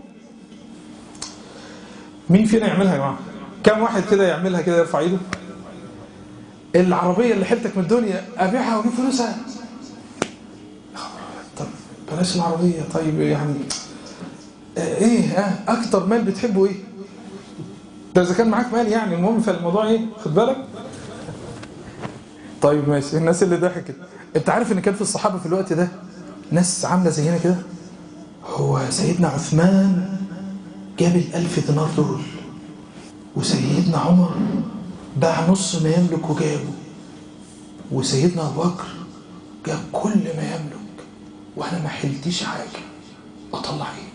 Speaker 1: مين فينا يعملها يا جماعة؟ كم واحد كده يعملها كده يرفع ايده؟ العربية اللي حيلتك من الدنيا أبيعها وأجيب فلوسها؟ طب بلاش العربية. طيب يعني إيه اه أكتر مال بتحبه إيه؟ ده إذا كان معاك مال يعني. المهم في الموضوع إيه؟ خد بالك. طيب ماشي. الناس اللي ضحكت، أنت عارف إن كان في الصحابة في الوقت ده ناس عاملة زينا كده؟ هو سيدنا عثمان جاب الألف دينار دول، وسيدنا عمر باع نص ما يملك وجابه، وسيدنا أبو بكر جاب كل ما يملك، وأنا ما حلتيش حاجة أطلع إيه؟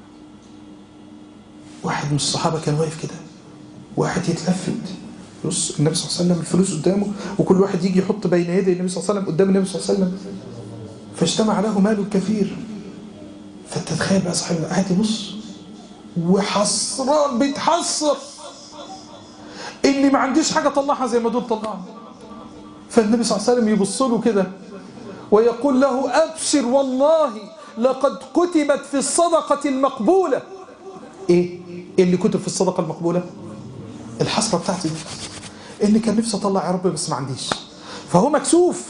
Speaker 1: واحد من الصحابة كان واقف كده، واحد يتلفت بص النبي صلى الله عليه وسلم الفلوس قدامه، وكل واحد يجي يحط بين يدي النبي صلى الله عليه وسلم قدام النبي صلى الله عليه وسلم، فاجتمع له مال كثير. فتتخيل بقى صاحبنا قاعد يبص وحسران بيتحسر إني ما عنديش حاجة طلعها زي ما دول طلعها. فالنبي صلى الله عليه وسلم يبص له كده ويقول له أبشر والله لقد كتبت في الصدقة المقبولة. إيه اللي كتب في الصدقة المقبولة؟ الحسرة بتاعتي إن كان نفسي أطلع يا رب بس ما عنديش. فهو مكسوف.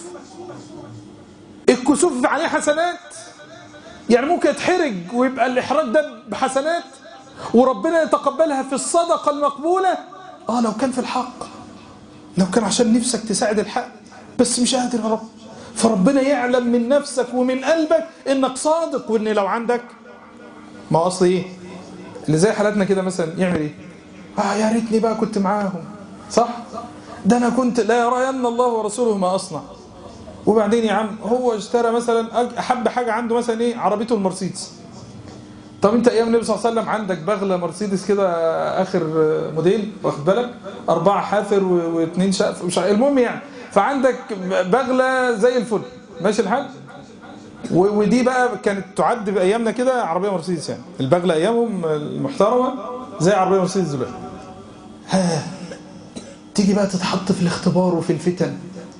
Speaker 1: الكسوف عليه حسنات، يعني ممكن يتحرج ويبقى الإحراج ده بحسنات وربنا يتقبلها في الصدقة المقبولة. آه لو كان في الحق، لو كان عشان نفسك تساعد الحق بس مش قادر يا رب، فربنا يعلم من نفسك ومن قلبك إنك صادق، وإن لو عندك ما أصل إيه اللي زي حالاتنا كده مثلا يعمل إيه؟ آه يا ريتني بقى كنت معاهم، صح؟ ده أنا كنت لا يرين الله ورسوله ما أصنع. وبعدين يا عم هو اشترى مثلا أحب حاجة عنده مثلا إيه؟ عربيته المرسيدس. طب انت ايام النبي صلى الله عليه وسلم عندك بغله مرسيدس كده اخر موديل، واخد بالك، اربعه حافر واثنين شقف مش المهم يعني، فعندك بغله زي الفل ماشي الحال. ودي بقى كانت تعد بايامنا كده عربيه مرسيدس، يعني البغله ايامهم المحترمه زي عربيه مرسيدس دلوقتي. ها تيجي بقى تتحط في الاختبار وفي الفتن.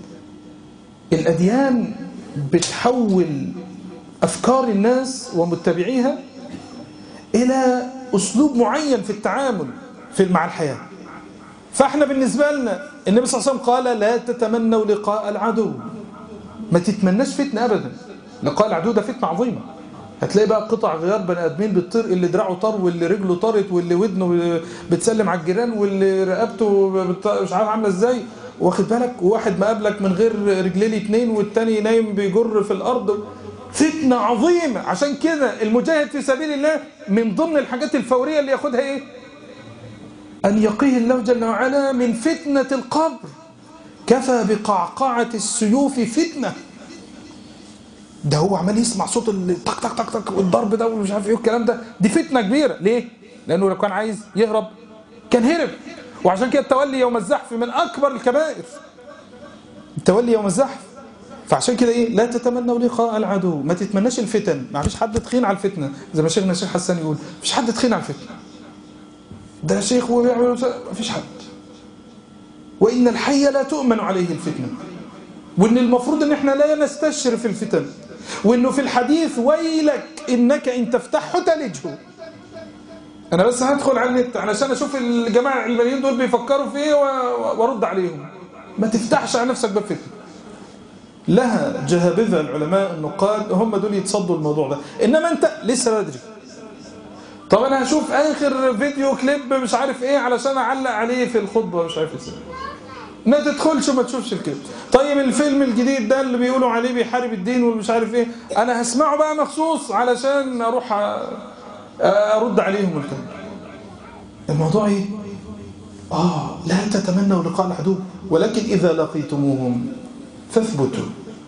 Speaker 1: الاديان بتحول افكار الناس ومتبعيها إلى أسلوب معين في التعامل في مع الحياة. فإحنا بالنسبة لنا النبي صلى الله عليه وسلم قال لا تتمنوا لقاء العدو. ما تتمناش فتنة أبدا. لقاء العدو ده فتنة عظيمة. هتلاقي بقى قطع غيار بني آدمين بتطير، اللي دراعه طار واللي رجله طارت واللي ودنه بتسلم على الجيران واللي رقبته مش عارف عاملة ازاي، واخد بالك، وواحد ما قابلك من غير رجلين اتنين والتاني نايم بيجر في الأرض. فتنة عظيمة. عشان كده المجاهد في سبيل الله من ضمن الحاجات الفورية اللي ياخدها ايه؟ أن يقيه الله جل وعلا من فتنة القبر. كفى بقعقعة السيوف فتنة. ده هو عمال يسمع صوت الطق طق طق طق والضرب ده ومش عارف ايه الكلام ده. دي فتنه كبيره. ليه؟ لانه لو كان عايز يهرب كان هرب. وعشان كده التولي يوم الزحف من اكبر الكبائر، التولي يوم الزحف. فعشان كده ايه؟ لا تتمنوا لقاء العدو، ما تتمناش الفتن. ما فيش حد تخين على الفتنه، زي ما شيخنا الشيخ حسان يقول مفيش حد تخين على الفتنه. ده شيخ وبيعمل مفيش حد. وان الحي لا تؤمن عليه الفتنه، وان المفروض ان احنا لا نستشرف الفتن، وانه في الحديث ويلك انك ان تفتحه تلجه. انا بس هدخل على النت علشان اشوف الجماعه العلمانيين دول بيفكروا في ايه وارد عليهم. ما تفتحش على نفسك باب فتنه. لها جهابذة العلماء النقاد هم دول يتصدوا الموضوع ده، انما انت لسه بدري. طب انا هشوف اخر فيديو كليب مش عارف ايه علشان اعلق عليه في الخطبه مش عارف ازاي. ما تدخلش وما تشوفش الكليب. طيب الفيلم الجديد ده اللي بيقولوا عليه بيحارب الدين ومش عارف ايه، انا هسمعه بقى مخصوص علشان اروح ارد عليهم الكلام. الموضوع ايه؟ اه لا تتمنوا لقاء العدو، ولكن اذا لقيتموهم فاثبتوا.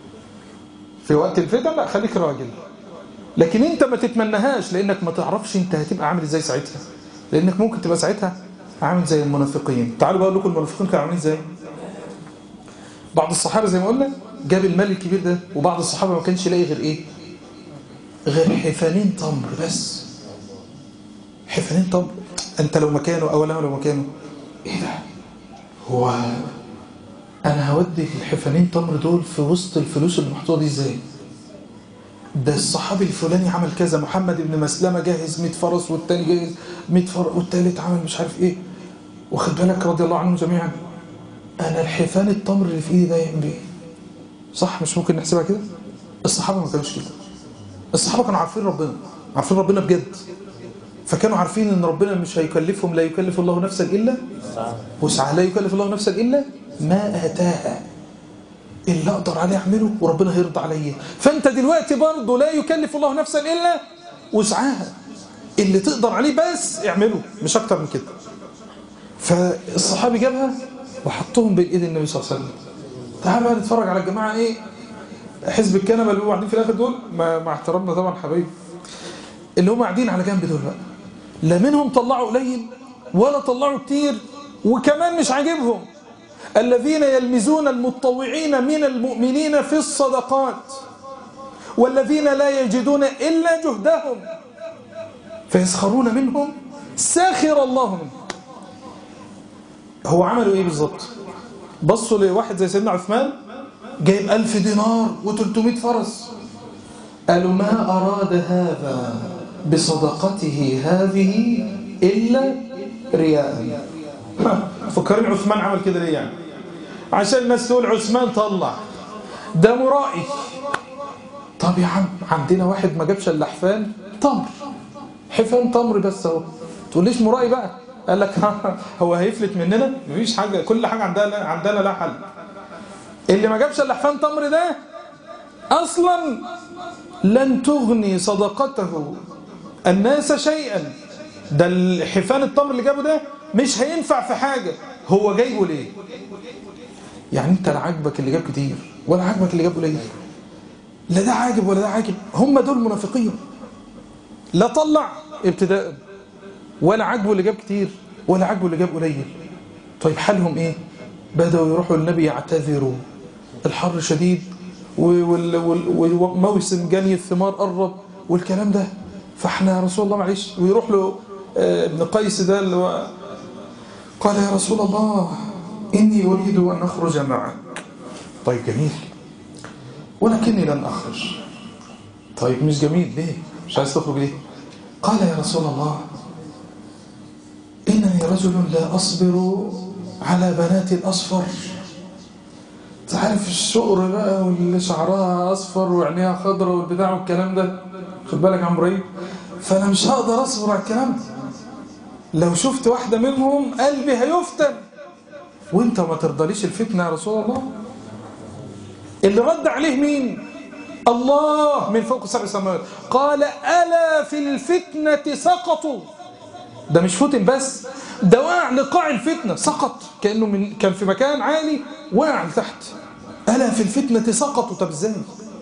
Speaker 1: في وقت الفتن لا خليك راجل، لكن انت ما تتمنهاش، لانك ما تعرفش انت هتبقى عامل ازاي ساعتها، لانك ممكن تبقى ساعتها عامل زي المنافقين. تعالوا بقول لكم المنافقين كانوا عاملين ازاي. بعض الصحابه زي ما قلنا جاب المال الكبير ده، وبعض الصحابه ما كانش لاقي غير ايه؟ غير حفانين تمر بس. حفانين تمر. انت لو مكانه او انا لو مكانه ايه ده؟ هو انا هودي الحفانين تمر دول في وسط الفلوس اللي محطوطه دي ازاي؟ ده الصحابي الفلاني عمل كذا، محمد بن مسلمة جاهز مئة فرس، والتاني جاهز مئة فرس، والتالت عمل مش عارف ايه. واخد بالك رضي الله عنهم جميعا. انا الحفان التمر اللي في ايدي ده يعمل ايه؟ صح؟ مش ممكن نحسبها كده؟ الصحابه ما كانوش كده. الصحابه كانوا عارفين ربنا، عارفين ربنا بجد، فكانوا عارفين ان ربنا مش هيكلفهم، لا يكلف الله نفسا الا وسعها، لا يكلف الله نفسا الا ما اتاها. اللي اقدر عليه اعمله وربنا هيرضى عليا. فانت دلوقتي برضه لا يكلف الله نفسا الا وسعها، اللي تقدر عليه بس اعمله، مش اكتر من كده. فالصحابي جابها وحطهم بين ايد النبي صلى الله عليه وسلم. تعال بقى نتفرج على الجماعه ايه، حزب الكنبه اللي هم قاعدين في الاخر دول، مع احترامنا طبعا حبايبي، اللي هم قاعدين على جنب دول بقى، لا منهم طلعوا قليل ولا طلعوا كتير، وكمان مش عاجبهم. الذين يلمزون المتطوعين من المؤمنين في الصدقات والذين لا يجدون إلا جهدهم فيسخرون منهم ساخر الله منهم. هو عملوا ايه بالظبط؟ بصوا لواحد زي سيدنا عثمان جايب ألف دينار وثلاثمائة فرس، قالوا ما أراد هذا بصدقته هذه إلا رياء. فكرين عثمان عمل كده ليه يعني؟ عشان الناس تقول عثمان طلع ده مرائي. طب يا عم عندنا واحد ما جابش الا حفان تمر، حفان تمر بس اهو، تقوليش مرائي بقى. قال لك هو هيفلت مننا؟ مفيش حاجه، كل حاجه عندنا عندنا لا حل. اللي ما جابش الا حفان تمر ده اصلا لن تغني صدقته الناس شيئا. ده الحفان التمر اللي جابه ده مش هينفع في حاجه. هو جايبه ليه؟ يعني انت لا عاجبك اللي جاب كتير ولا عاجبك اللي جاب قليل، لا ده عاجب ولا ده عاجب. هم دول منافقين، لا طلع ابتداء ولا عاجبه اللي جاب كتير ولا عاجبه اللي جاب قليل. طيب حالهم ايه؟ بدأوا يروحوا للنبي يعتذروا، الحر شديد وموسم جني الثمار قرب والكلام ده، فاحنا يا رسول الله معلش. ويروح له ابن قيس ده اللي هو قال يا رسول الله إني أريد أن أخرج معك. طيب جميل، ولكني لن أخرج. طيب مش جميل ليه؟ مش عايز تخرج ليه؟ قال يا رسول الله إنني رجل لا أصبر على بنات الأصفر. تعرف الشقر بقى واللي شعرها أصفر وعينيها خضرة والبتاع والكلام ده، خد بالك عم رأي، فأنا مش هقدر أصبر على الكلام ده. لو شفت واحدة منهم قلبي هيفتن، وانت ما ترضليش الفتنة يا رسول الله. اللي رد عليه مين؟ الله من فوق سبع سماوات قال ألا في الفتنة سقطوا. ده مش فتن بس، ده وقع لقاع الفتنة، سقط كأنه من كان في مكان عالي وقع لتحت. ألا في الفتنة سقطوا. طب ازاي؟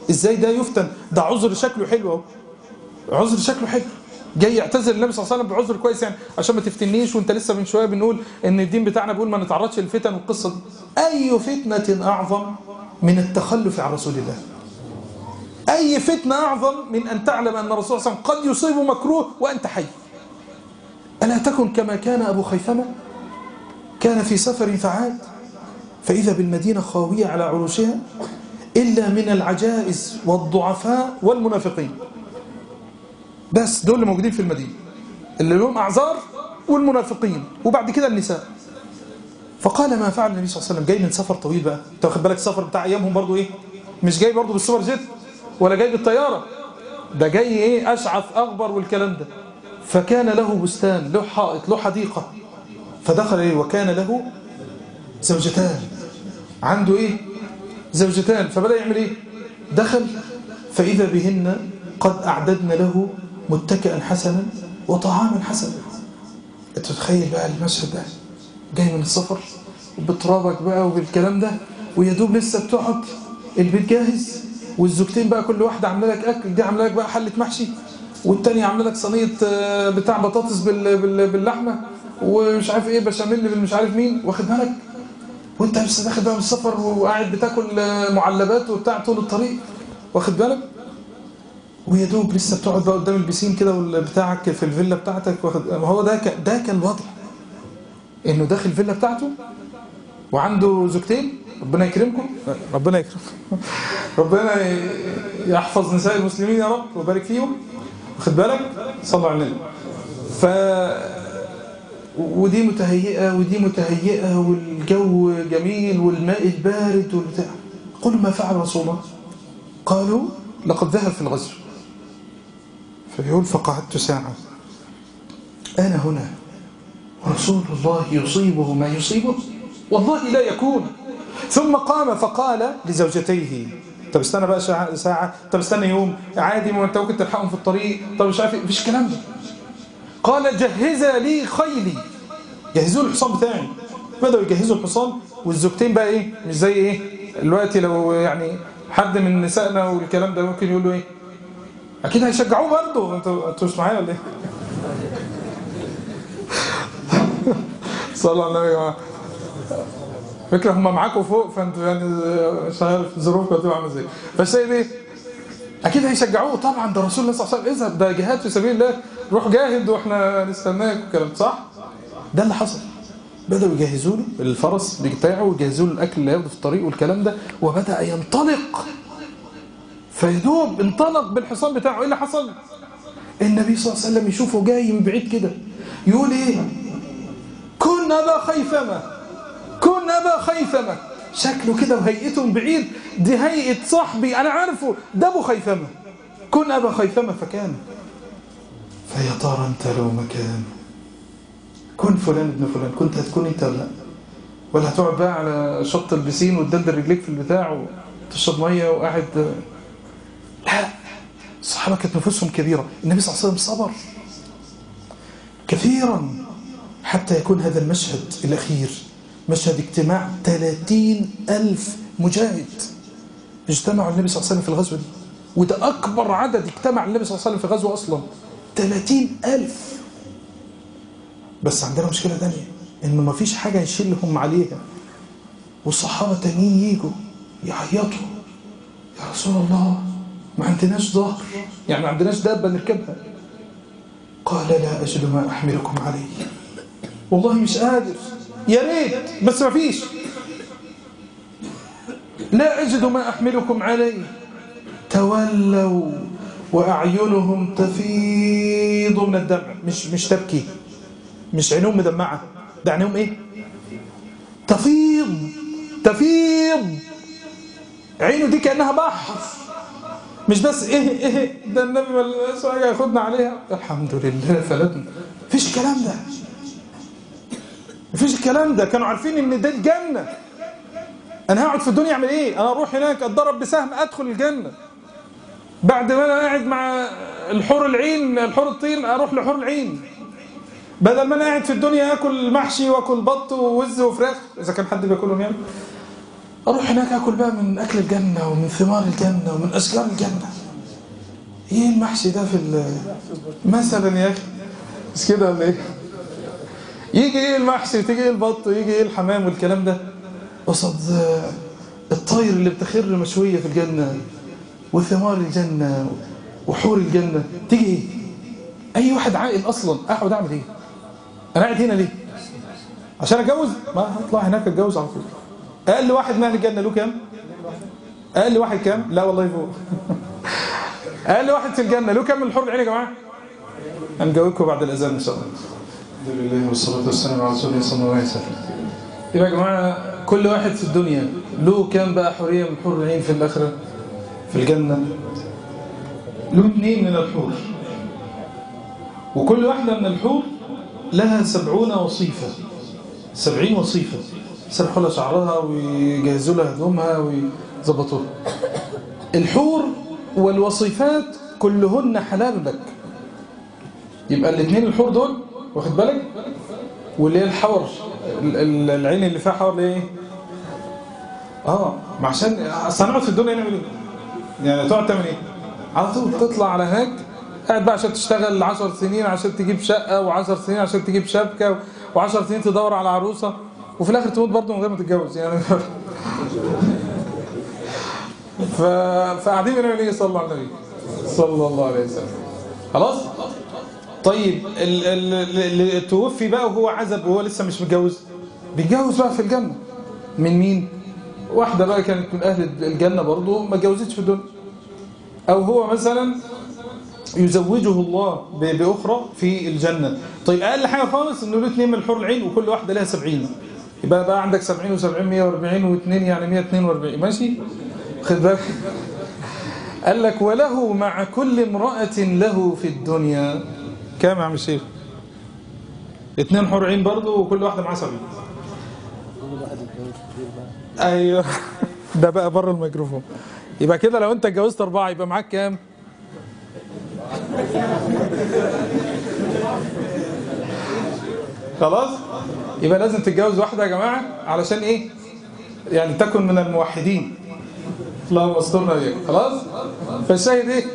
Speaker 1: ازاي ده يفتن؟ ده عذر شكله حلو اهو، عذر شكله حلو، جاي يعتذر النبي صلى الله عليه وسلم بعذر كويس، يعني عشان ما تفتنيش، وانت لسه من شويه بنقول ان الدين بتاعنا بيقول ما نتعرضش للفتن والقصه دي. اي فتنه اعظم من التخلف عن رسول الله؟ اي فتنه اعظم من ان تعلم ان الرسول صلى الله عليه وسلم قد يصيب مكروه وانت حي؟ الا تكن كما كان ابو خيثمه، كان في سفر فعاد فاذا بالمدينه خاويه على عروشها الا من العجائز والضعفاء والمنافقين، بس دول اللي موجودين في المدينة، اللي لهم أعذار والمنافقين، وبعد كده النساء. فقال ما فعل النبي صلى الله عليه وسلم؟ جاي من سفر طويل بقى، انت واخد بالك السفر بتاع ايامهم برضو ايه؟ مش جاي برضو بالسوبر جيت ولا جاي بالطيارة، ده جاي ايه؟ أشعث أغبر والكلام ده. فكان له بستان، له حائط، له حديقة، فدخل ايه؟ وكان له زوجتان، عنده ايه؟ زوجتان. فبدأ يعمل ايه؟ دخل فإذا بهن قد أعددنا له متكئا حسنا وطعاما حسنا. انت تتخيل بقى المشهد ده، جاي من السفر وبترابك بقى وبالكلام ده، ويدوب لسه بتقعد، البيت جاهز، والزوجتين بقى كل واحدة عامله لك أكل، دي عامله لك بقى حلة محشي، والتانية عامله لك صينية بتاع بطاطس باللحمة، ومش عارف ايه بشاميل بالمش عارف مين، واخد بالك، وانت لسه داخل بقى من السفر وقاعد بتاكل معلبات وبتاع طول الطريق، واخد بالك، ويا دوب لسه بتقعد بقى قدام البسين كده بتاعك في الفيلا بتاعتك، واخد. ما هو ده ك... ده كان الوضع، انه داخل الفيلا بتاعته وعنده زوجتين، ربنا يكرمكم، ربنا يكرمكم ربنا يحفظ نساء المسلمين يا رب ويبارك فيهم، واخد بالك، صلوا على النبي. ف ودي متهيئه ودي متهيئه والجو جميل والماء البارد والبتاع. قل ما فعل رسول الله؟ قالوا لقد ذهب في الغزو. فيقول فقعدت ساعة أنا هنا ورسول الله يصيبه ما يصيبه والله لا يكون. ثم قام فقال لزوجتيه طب استنى بقى ساعة، طب استنى يوم عادي، ما انت ممكن تلحقهم في الطريق، طب مش عارف ايه، مفيش كلام ده. قال جهز لي خيلي، جهزوا لي الحصان بتاعي. بدأوا يجهزوا الحصان، والزوجتين بقى ايه، مش زي ايه دلوقتي، لو يعني حد من نسائنا والكلام ده ممكن يقول له ايه، اكيد هيشجعوه برضه، انتوا انتوا مش معايا ولا ايه؟ صلوا على النبي يا جماعه. فكره هم معاكم فوق، فانتوا يعني مش عارف ظروفكم هتبقى عامله ازاي. فالسيد ايه؟ اكيد هيشجعوه طبعا، ده رسول الله صلى الله عليه وسلم، اذهب ده جهاد في سبيل الله، روح جاهد واحنا نستناك والكلام، صح؟ ده اللي حصل. بدأوا يجهزوا له الفرس بتاعه ويجهزوا له الاكل اللي هياخده في الطريق والكلام ده، وبدأ ينطلق. فيدوب انطلق بالحصان بتاعه، ايه اللي حصل؟ النبي صلى الله عليه وسلم يشوفه جاي من بعيد كده، يقول ايه؟ كن ابا خيثمه، كن ابا خيثمه. شكله كده وهيئته من بعيد، دي هيئه صاحبي انا عارفه، ده ابو خيثمه، كن ابا خيثمه. فكان فيا ترى انت لو مكان كن فلان ابن فلان، كنت هتكون انت ولا لا؟ ولا هتقعد بقى على شط البسين وتدلدل رجليك في البتاع وتشرب ميه وقاعد؟ لا، الصحابه كانت نفوسهم كبيره، النبي صلى الله عليه وسلم صبر كثيرا حتى يكون هذا المشهد الاخير مشهد اجتماع ثلاثين ألف مجاهد اجتمعوا النبي صلى الله عليه وسلم في الغزوه دي، وده اكبر عدد اجتمع النبي صلى الله عليه وسلم في غزوه اصلا، ثلاثين ألف. بس عندنا مشكله ثانيه، انه ما فيش حاجه يشيلهم عليها، والصحابه تانيين ييجوا يعيطوا يا رسول الله ما عندناش ظهر، يعني ما عندناش دابه نركبها. قال لا اجد ما احملكم عليه، والله مش قادر، يا ريت بس ما فيش، لا اجد ما احملكم عليه. تولوا واعينهم تفيض من الدمع، مش مش تبكي، مش عينهم مدمعه، ده عينهم ايه؟ تفيض، تفيض عينه دي كانها بحر، مش بس ايه ايه ده النبي ملقاش حاجه ياخدنا عليها، الحمد لله فلتنا. مفيش الكلام ده، مفيش الكلام ده. كانوا عارفين ان ده الجنه. انا هقعد في الدنيا اعمل ايه؟ انا اروح هناك اتضرب بسهم ادخل الجنه، بعد ما انا قاعد مع الحور العين، الحور الطين، اروح لحور العين، بدل ما انا قاعد في الدنيا اكل محشي واكل بط ووز وفراخ اذا كان حد بياكلهم يعني، اروح هناك اكل بقى من اكل الجنه ومن ثمار الجنه ومن اشجار الجنه. ايه المحشي ده في مثلا يا اخي؟ مش كده ولا ايه؟ يجي ايه المحشي وتيجي ايه البط ويجي ايه الحمام والكلام ده قصاد الطير اللي بتخر مشويه في الجنه وثمار الجنه وحور الجنه. تيجي ايه؟ اي واحد عاقل اصلا اقعد اعمل ايه؟ انا قاعد هنا ليه؟ عشان اتجوز؟ ما هطلع هناك اتجوز على طول. اقل واحد من اهل الجنه له كام؟ اقل واحد كام؟ لا والله فوق. اقل واحد في الجنه له كام من الحور العين يا جماعه؟ هنجاوبكم بعد الاذان ان شاء الله. الحمد لله والصلاه والسلام على رسول الله صلى الله عليه وسلم. يبقى يا جماعه كل واحد في الدنيا له كام بقى حوريه من حور العين في الاخره في الجنه؟ له اثنين من الحور، وكل واحده من الحور لها سبعون وصيفه. سبعين وصيفه يسرحوا لها شعرها ويجهزوا لها هدومها ويظبطوها. الحور والوصيفات كلهن حلال لك. يبقى الاثنين الحور دول واخد بالك، واللي هي الحور العين اللي فيها حور ليه؟ اه ما عشان صنعت في الدنيا نعمل ايه؟ يعني تقعد تعمل ايه؟ على طول تطلع على هناك قاعد بقى عشان تشتغل عشر سنين عشان تجيب شقه وعشر سنين عشان تجيب شبكه وعشر سنين تدور على عروسه وفي الاخر تموت برضه من غير ما تتجوز يعني. ف... فقاعدين بنعمل ايه؟ صلى على النبي صلى الله عليه وسلم. خلاص. طيب اللي توفي بقى وهو عزب وهو لسه مش متجوز بيتجوز بقى في الجنه من مين؟ واحده بقى كانت من اهل الجنه برضه ما اتجوزتش في الدنيا، او هو مثلا يزوجه الله باخرى في الجنه. طيب اقل حاجه خالص انه له اثنين من الحور العين وكل واحده لها سبعين، يبقى بقى عندك سبعين وسبعين مية واربعين واثنين يعني مية واثنين واربعين. ماشي خد بالك. قال لك وله مع كل امرأة له في الدنيا كام يا عم الشيخ؟ اثنين حور عين برضه وكل واحدة معاها سبعين. ايوه ده بقى بره الميكروفون. يبقى كده لو انت اتجوزت اربعة يبقى معاك كام؟ خلاص. يبقى لازم تتجوز واحدة يا جماعة علشان ايه؟ يعني تكن من الموحدين. اللهم استرنا بيك. خلاص. فالشاهد ايه؟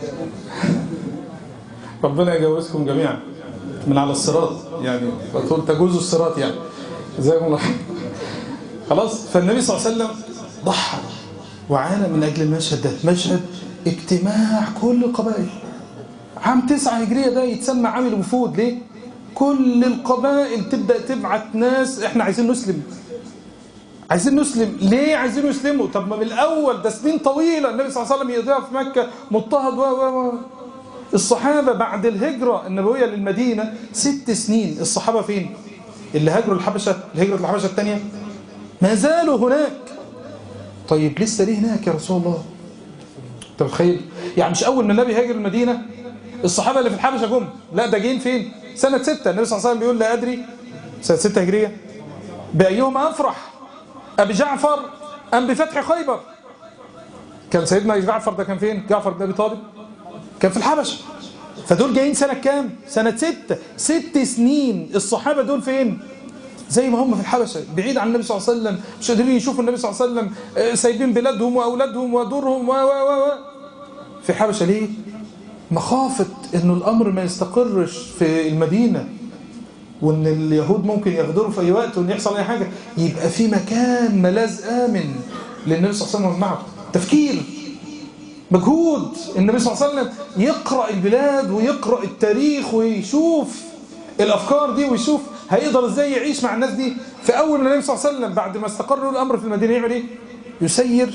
Speaker 1: ربنا يجوزكم جميعا من على الصراط، يعني فتقول تجوزوا الصراط يعني جزاكم الله خير. خلاص. فالنبي صلى الله عليه وسلم ضحى وعانى من اجل المشهد ده، مشهد اجتماع كل القبائل. عام تسعة هجرية ده يتسمى عام الوفود. ليه؟ كل القبائل تبدأ تبعت ناس احنا عايزين نسلم، عايزين نسلم. ليه عايزين يسلموا؟ طب ما من الاول ده سنين طويله النبي صلى الله عليه وسلم يقضيها في مكه مضطهد و و الصحابه بعد الهجره النبويه للمدينه ست سنين. الصحابه فين؟ اللي هاجروا الحبشه، الهجره الحبشه الثانيه ما زالوا هناك. طيب لسه ليه هناك يا رسول الله؟ انت متخيل؟ يعني مش اول ما النبي هاجر المدينه الصحابه اللي في الحبشه جم، لا ده جايين فين؟ سنه ستة. النبي صلى الله عليه وسلم بيقول لا ادري سنه ستة هجريه بايهما افرح، أبي جعفر أم بفتح خيبر؟ كان سيدنا جعفر ده كان فين؟ جعفر بن أبي طالب كان في الحبشة. فدول جايين سنة كام؟ سنة ستة. ست سنين الصحابة دول فين؟ زي ما هم في الحبشة بعيد عن النبي صلى الله عليه وسلم، مش قادرين يشوفوا النبي صلى الله عليه وسلم، سايبين بلادهم وأولادهم ودورهم و و و في الحبشة. ليه؟ مخافة إنه الأمر ما يستقرش في المدينة وان اليهود ممكن يغدروا في اي وقت وان يحصل اي حاجه، يبقى في مكان ملاذ امن للنبي صلى الله عليه وسلم معه. تفكير، مجهود. النبي صلى الله عليه وسلم يقرا البلاد ويقرا التاريخ ويشوف الافكار دي ويشوف هيقدر ازاي يعيش مع الناس دي. في اول ما النبي صلى الله عليه وسلم بعد ما استقر الامر في المدينه يعمل ايه؟ يسير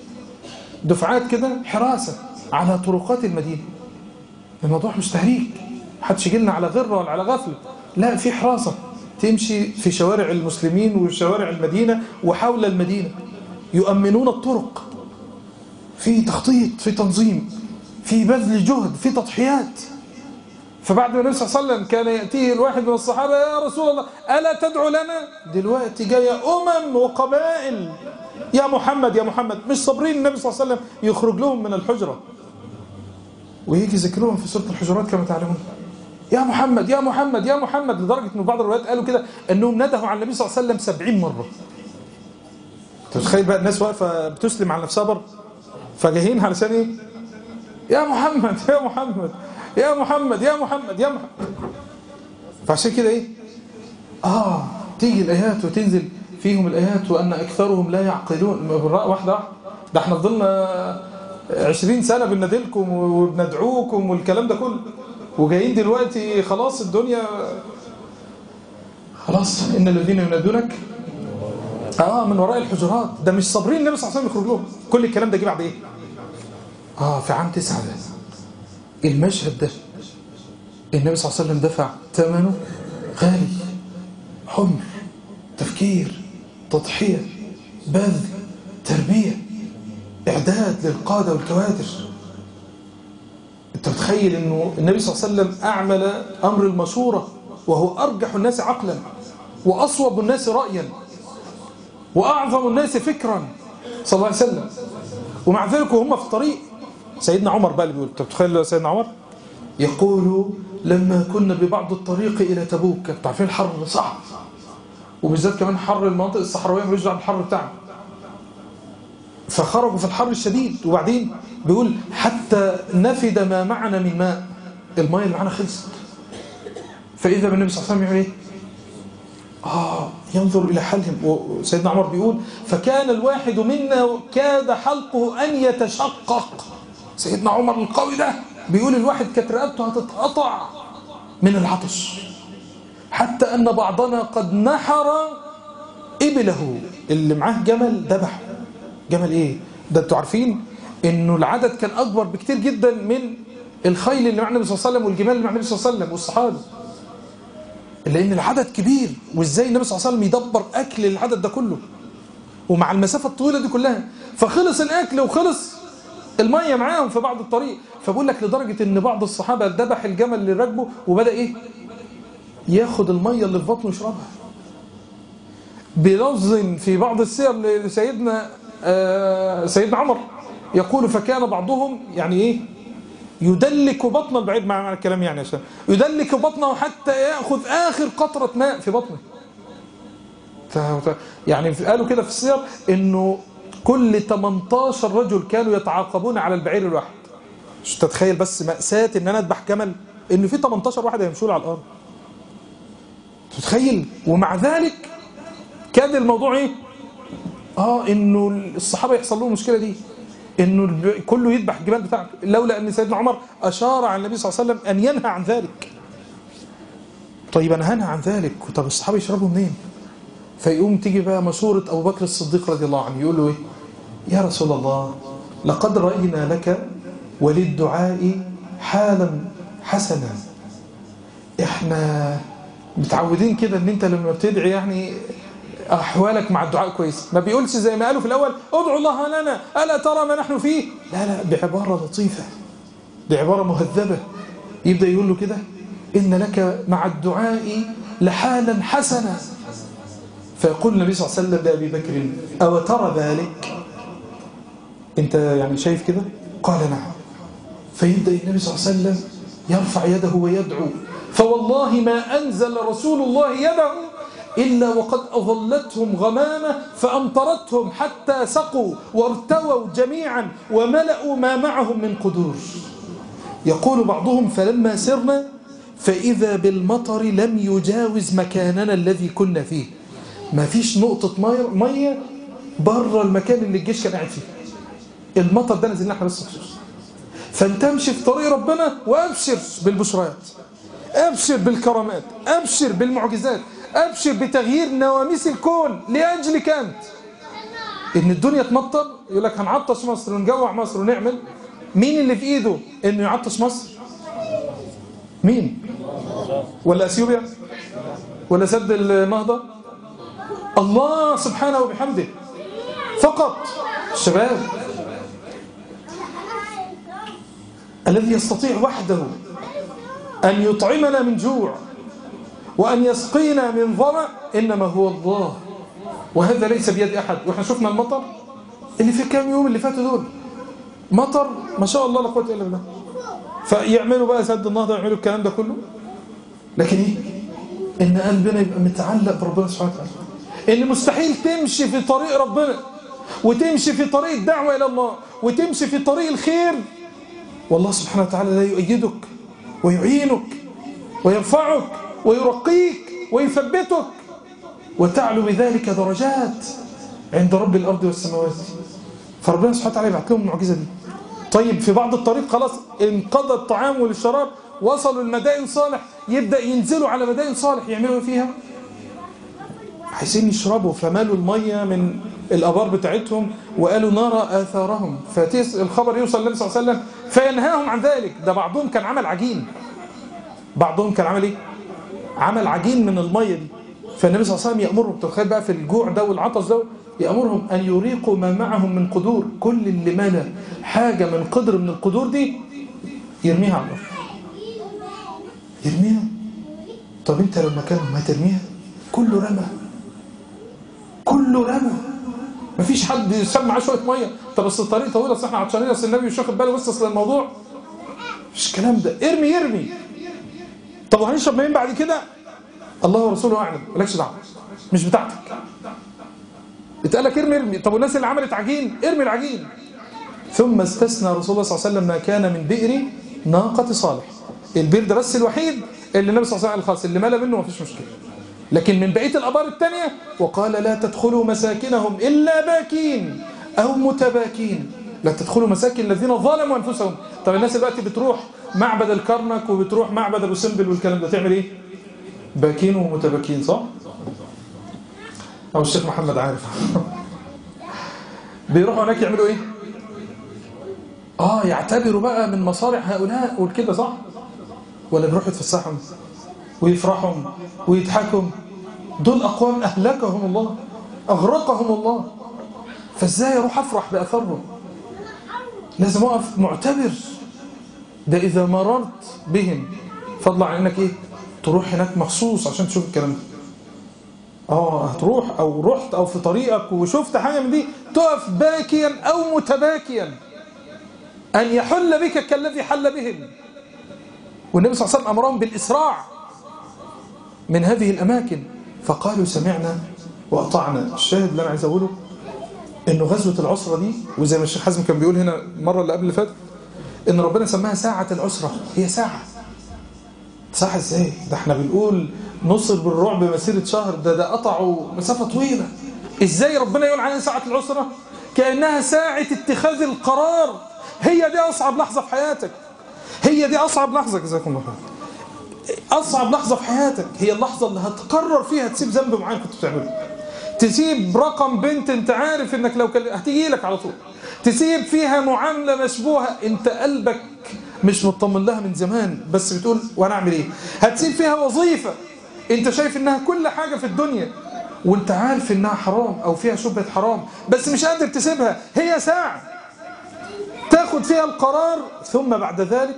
Speaker 1: دفعات كده حراسه على طرقات المدينه. الموضوع مش تهريج، محدش يجي لنا على غره ولا على غفله، لا في حراسة تمشي في شوارع المسلمين وشوارع المدينة وحول المدينة يؤمنون الطرق. في تخطيط، في تنظيم، في بذل جهد، في تضحيات. فبعد ما النبي صلى الله عليه وسلم كان يأتيه الواحد من الصحابة يا رسول الله ألا تدعو لنا؟ دلوقتي جاية أمم وقبائل يا محمد يا محمد، مش صابرين النبي صلى الله عليه وسلم يخرج لهم من الحجرة ويجي ذكرهم في سورة الحجرات كما تعلمون يا محمد يا محمد يا محمد، لدرجة أن بعض الروايات قالوا كده أنهم ندهوا على النبي صلى الله عليه وسلم سبعين مرة. تتخيل بقى الناس واقفة بتسلم على نفسها بره، فجايين علشان ايه؟ يا محمد يا محمد يا محمد يا محمد يا محمد. فعشان كده ايه؟ اه تيجي الايات وتنزل فيهم الايات وان اكثرهم لا يعقلون. واحده واحده، ده احنا فضلنا عشرين سنه بندلكم وبندعوكم والكلام ده كله، وجايين دلوقتي خلاص الدنيا خلاص. ان الذين ينادونك اه من وراء الحجرات، ده مش صابرين النبي صلى الله عليه وسلم يخرج لهم. كل الكلام ده جه بعد ايه؟ اه في عام تسعة ده المشهد ده النبي صلى الله عليه وسلم دفع ثمنه غالي، حمر، تفكير، تضحية، بذل، تربية، إعداد للقادة والكوادر. أنت متخيل أنه النبي صلى الله عليه وسلم أعمل أمر المشورة وهو أرجح الناس عقلا وأصوب الناس رأيا وأعظم الناس فكرا صلى الله عليه وسلم، ومع ذلك وهم في الطريق سيدنا عمر بقى اللي بيقول. أنت متخيل سيدنا عمر يقول لما كنا ببعض الطريق إلى تبوك، تعرفين الحر صعب، وبالذات كمان حر المناطق الصحراوية ملوش دعوه بالحر بتاعنا، فخرجوا في الحر الشديد. وبعدين بيقول حتى نفد ما معنا من ماء، الماء اللي معنا خلصت. فإذا بالنبي صلى الله عليه وسلم يعمل ايه؟ آه ينظر إلى حالهم. وسيدنا عمر بيقول فكان الواحد منا كاد حلقه أن يتشقق. سيدنا عمر القوي ده بيقول الواحد كانت رقبته هتتقطع من العطش، حتى أن بعضنا قد نحر إبله، اللي معاه جمل ذبحه. جمل إيه؟ ده أنتوا عارفين إنه العدد كان أكبر بكتير جدا من الخيل اللي مع النبي صلى الله عليه وسلم والجمال اللي مع النبي صلى الله عليه وسلم والصحابة، لأن العدد كبير. وإزاي النبي صلى الله عليه وسلم يدبر أكل العدد ده كله ومع المسافة الطويلة دي كلها؟ فخلص الأكل وخلص المية معاهم في بعض الطريق. فبقول لك لدرجة إن بعض الصحابة ذبح الجمل اللي راكبه وبدأ إيه؟ ياخد المية اللي في بطنه يشربها. بلفظ في بعض السير لسيدنا آه سيدنا عمر يقول فكان بعضهم يعني ايه يدلك بطن البعيد، مع الكلام يعني عشان يدلك بطنه حتى ياخذ اخر قطرة ماء في بطنه. يعني قالوا كده في السير انه كل ثمانية عشر رجل كانوا يتعاقبون على البعير الواحد. مش تتخيل بس مأساة ان انا اذبح جمل، ان في ثمانية عشر واحد يمشوا على الارض. تتخيل؟ ومع ذلك كان الموضوع ايه؟ اه انه الصحابه يحصل لهم المشكله دي، انه كله يذبح الجمال بتاعه، لولا ان سيدنا عمر اشار على النبي صلى الله عليه وسلم ان ينهى عن ذلك. طيب انا هنهى عن ذلك، طب الصحابه يشربوا منين؟ فيقوم تيجي بقى مشوره ابو بكر الصديق رضي الله عنه، يقول له ايه؟ يا رسول الله لقد راينا لك وللدعاء حالا حسنا. احنا متعودين كده ان انت لما بتدعي يعني احوالك مع الدعاء كويس، ما بيقولش زي ما قالوا في الاول ادعوا الله لنا الا ترى ما نحن فيه، لا لا بعباره لطيفه، بعباره مهذبه. يبدا يقول له كده ان لك مع الدعاء لحالا حسنا. فيقول النبي صلى الله عليه وسلم لابي بكر او ترى ذلك؟ انت يعني شايف كده؟ قال نعم. فيبدا النبي صلى الله عليه وسلم يرفع يده ويدعو، فوالله ما أنزل رسول الله يده إلا وقد أظلتهم غمامة فأمطرتهم حتى سقوا وارتووا جميعا وملأوا ما معهم من قدور. يقول بعضهم فلما سرنا فإذا بالمطر لم يجاوز مكاننا الذي كنا فيه، ما فيش نقطة مية بره المكان اللي الجيش كان قاعد فيه، المطر ده نزلنا احنا بس خصوص. فانت امشي في طريق ربنا وابشر بالبشرات، أبشر بالكرامات، أبشر بالمعجزات، أبشر بتغيير نواميس الكون لأجلك أنت. إن الدنيا تمطر يقول لك هنعطش مصر ونجوع مصر ونعمل. مين اللي في إيده إنه يعطش مصر؟ مين؟ ولا أثيوبيا؟ ولا سد النهضة؟ الله سبحانه وبحمده فقط. الشباب الذي يستطيع وحده أن يطعمنا من جوع وأن يسقينا من ظمأ إنما هو الله، وهذا ليس بيد أحد. وإحنا شفنا المطر اللي في كام يوم اللي فاتوا دول، مطر ما شاء الله لا قوة إلا بالله. فيعملوا بقى سد النهضة، يعملوا الكلام ده كله، لكن إيه؟ إن قلبنا يبقى متعلق بربنا سبحانه وتعالى، إن مستحيل تمشي في طريق ربنا وتمشي في طريق الدعوة إلى الله وتمشي في طريق الخير، والله سبحانه وتعالى لا يؤيدك ويعينك ويرفعك ويرقيك ويثبتك، وتعلو بذلك درجات عند رب الأرض والسماوات. فربنا سبحانه وتعالى يبعث لهم المعجزة دي. طيب في بعض الطريق خلاص انقضى الطعام والشراب، وصلوا المدائن صالح، يبدأ ينزلوا على مدائن صالح، يعملوا فيها عايزين يشربوا، فمالوا المية من الأبار بتاعتهم وقالوا نرى آثارهم، فالخبر يوصل للنبي صلى الله عليه وسلم فينهاهم عن ذلك. ده بعضهم كان عمل عجين، بعضهم كان عمل ايه؟ عمل عجين من المية دي. فالنبي صلى الله عليه وسلم يأمرهم، تخيل بقى في الجوع ده والعطش ده، يأمرهم أن يريقوا ما معهم من قدور، كل اللي ملا حاجة من قدر من القدور دي يرميها على الأرض، يرميها. طب انت لو مكانهم هترميها؟ كله رمى، كله رمى، مفيش حد يسمع معاه شويه ميه. طب بس الطريق طويل، اصل احنا عطشانين، اصل النبي مش واخد باله، بس اصل الموضوع مش الكلام ده، ارمي يرمي. طب وهنشرب منين بعد كده؟ الله ورسوله اعلم، مالكش دعوه، مش بتاعتك. اتقال لك ارمي ارمي. طب والناس اللي عملت عجين، ارمي العجين. ثم استثنى رسول الله صلى الله عليه وسلم ما كان من بئر ناقة صالح، البئر ده بس الوحيد اللي النبي صلى الله عليه وسلم خلاص اللي ملا منه مفيش مشكله، لكن من بقيه الابار الثانيه وقال لا تدخلوا مساكنهم الا باكين او متباكين، لا تدخلوا مساكن الذين ظلموا انفسهم. طب الناس دلوقتي بتروح معبد الكرنك وبتروح معبد ابو سمبل والكلام ده، تعمل ايه؟ باكين ومتباكين، صح؟ او الشيخ محمد عارف بيروحوا هناك يعملوا ايه؟ اه يعتبروا بقى من مصالح هؤلاء والكده، صح؟ ولا بيروحوا يتفسحوا ويفرحوا ويضحكوا؟ دول اقوام اهلكهم الله، اغرقهم الله، فازاي اروح افرح باثرهم؟ لازم اقف معتبر. ده اذا مررت بهم، فضلا عن انك ايه؟ تروح هناك مخصوص عشان تشوف الكلام ده. اه هتروح او رحت او في طريقك وشفت حاجه من دي، تقف باكيا او متباكيا ان يحل بك كالذي حل بهم. والنبي صلى الله عليه وسلم امرهم بالاسراع من هذه الاماكن، فقالوا سمعنا واطعنا. الشاهد اللي انا عايز اقوله انه غزوه العسره دي، وزي ما الشيخ حازم كان بيقول هنا المره اللي قبل اللي فاتت، ان ربنا سماها ساعه العسره. هي ساعه ساعه ازاي؟ ده احنا بنقول نصر بالرعب مسيره شهر، ده ده قطعوا مسافه طويله. ازاي ربنا يقول عنها ساعه العسره؟ كانها ساعه اتخاذ القرار. هي دي اصعب لحظه في حياتك، هي دي اصعب لحظه، جزاكم الله خير، اصعب لحظه في حياتك هي اللحظه اللي هتقرر فيها تسيب ذنب معين كنت بتعمله، تسيب رقم بنت انت عارف انك لو كان هتيجي لك على طول، تسيب فيها معامله مشبوهه انت قلبك مش مطمن لها من زمان بس بتقول وانا اعمل ايه، هتسيب فيها وظيفه انت شايف انها كل حاجه في الدنيا وانت عارف انها حرام او فيها شبهه حرام بس مش قادر تسيبها. هي ساعه تاخد فيها القرار، ثم بعد ذلك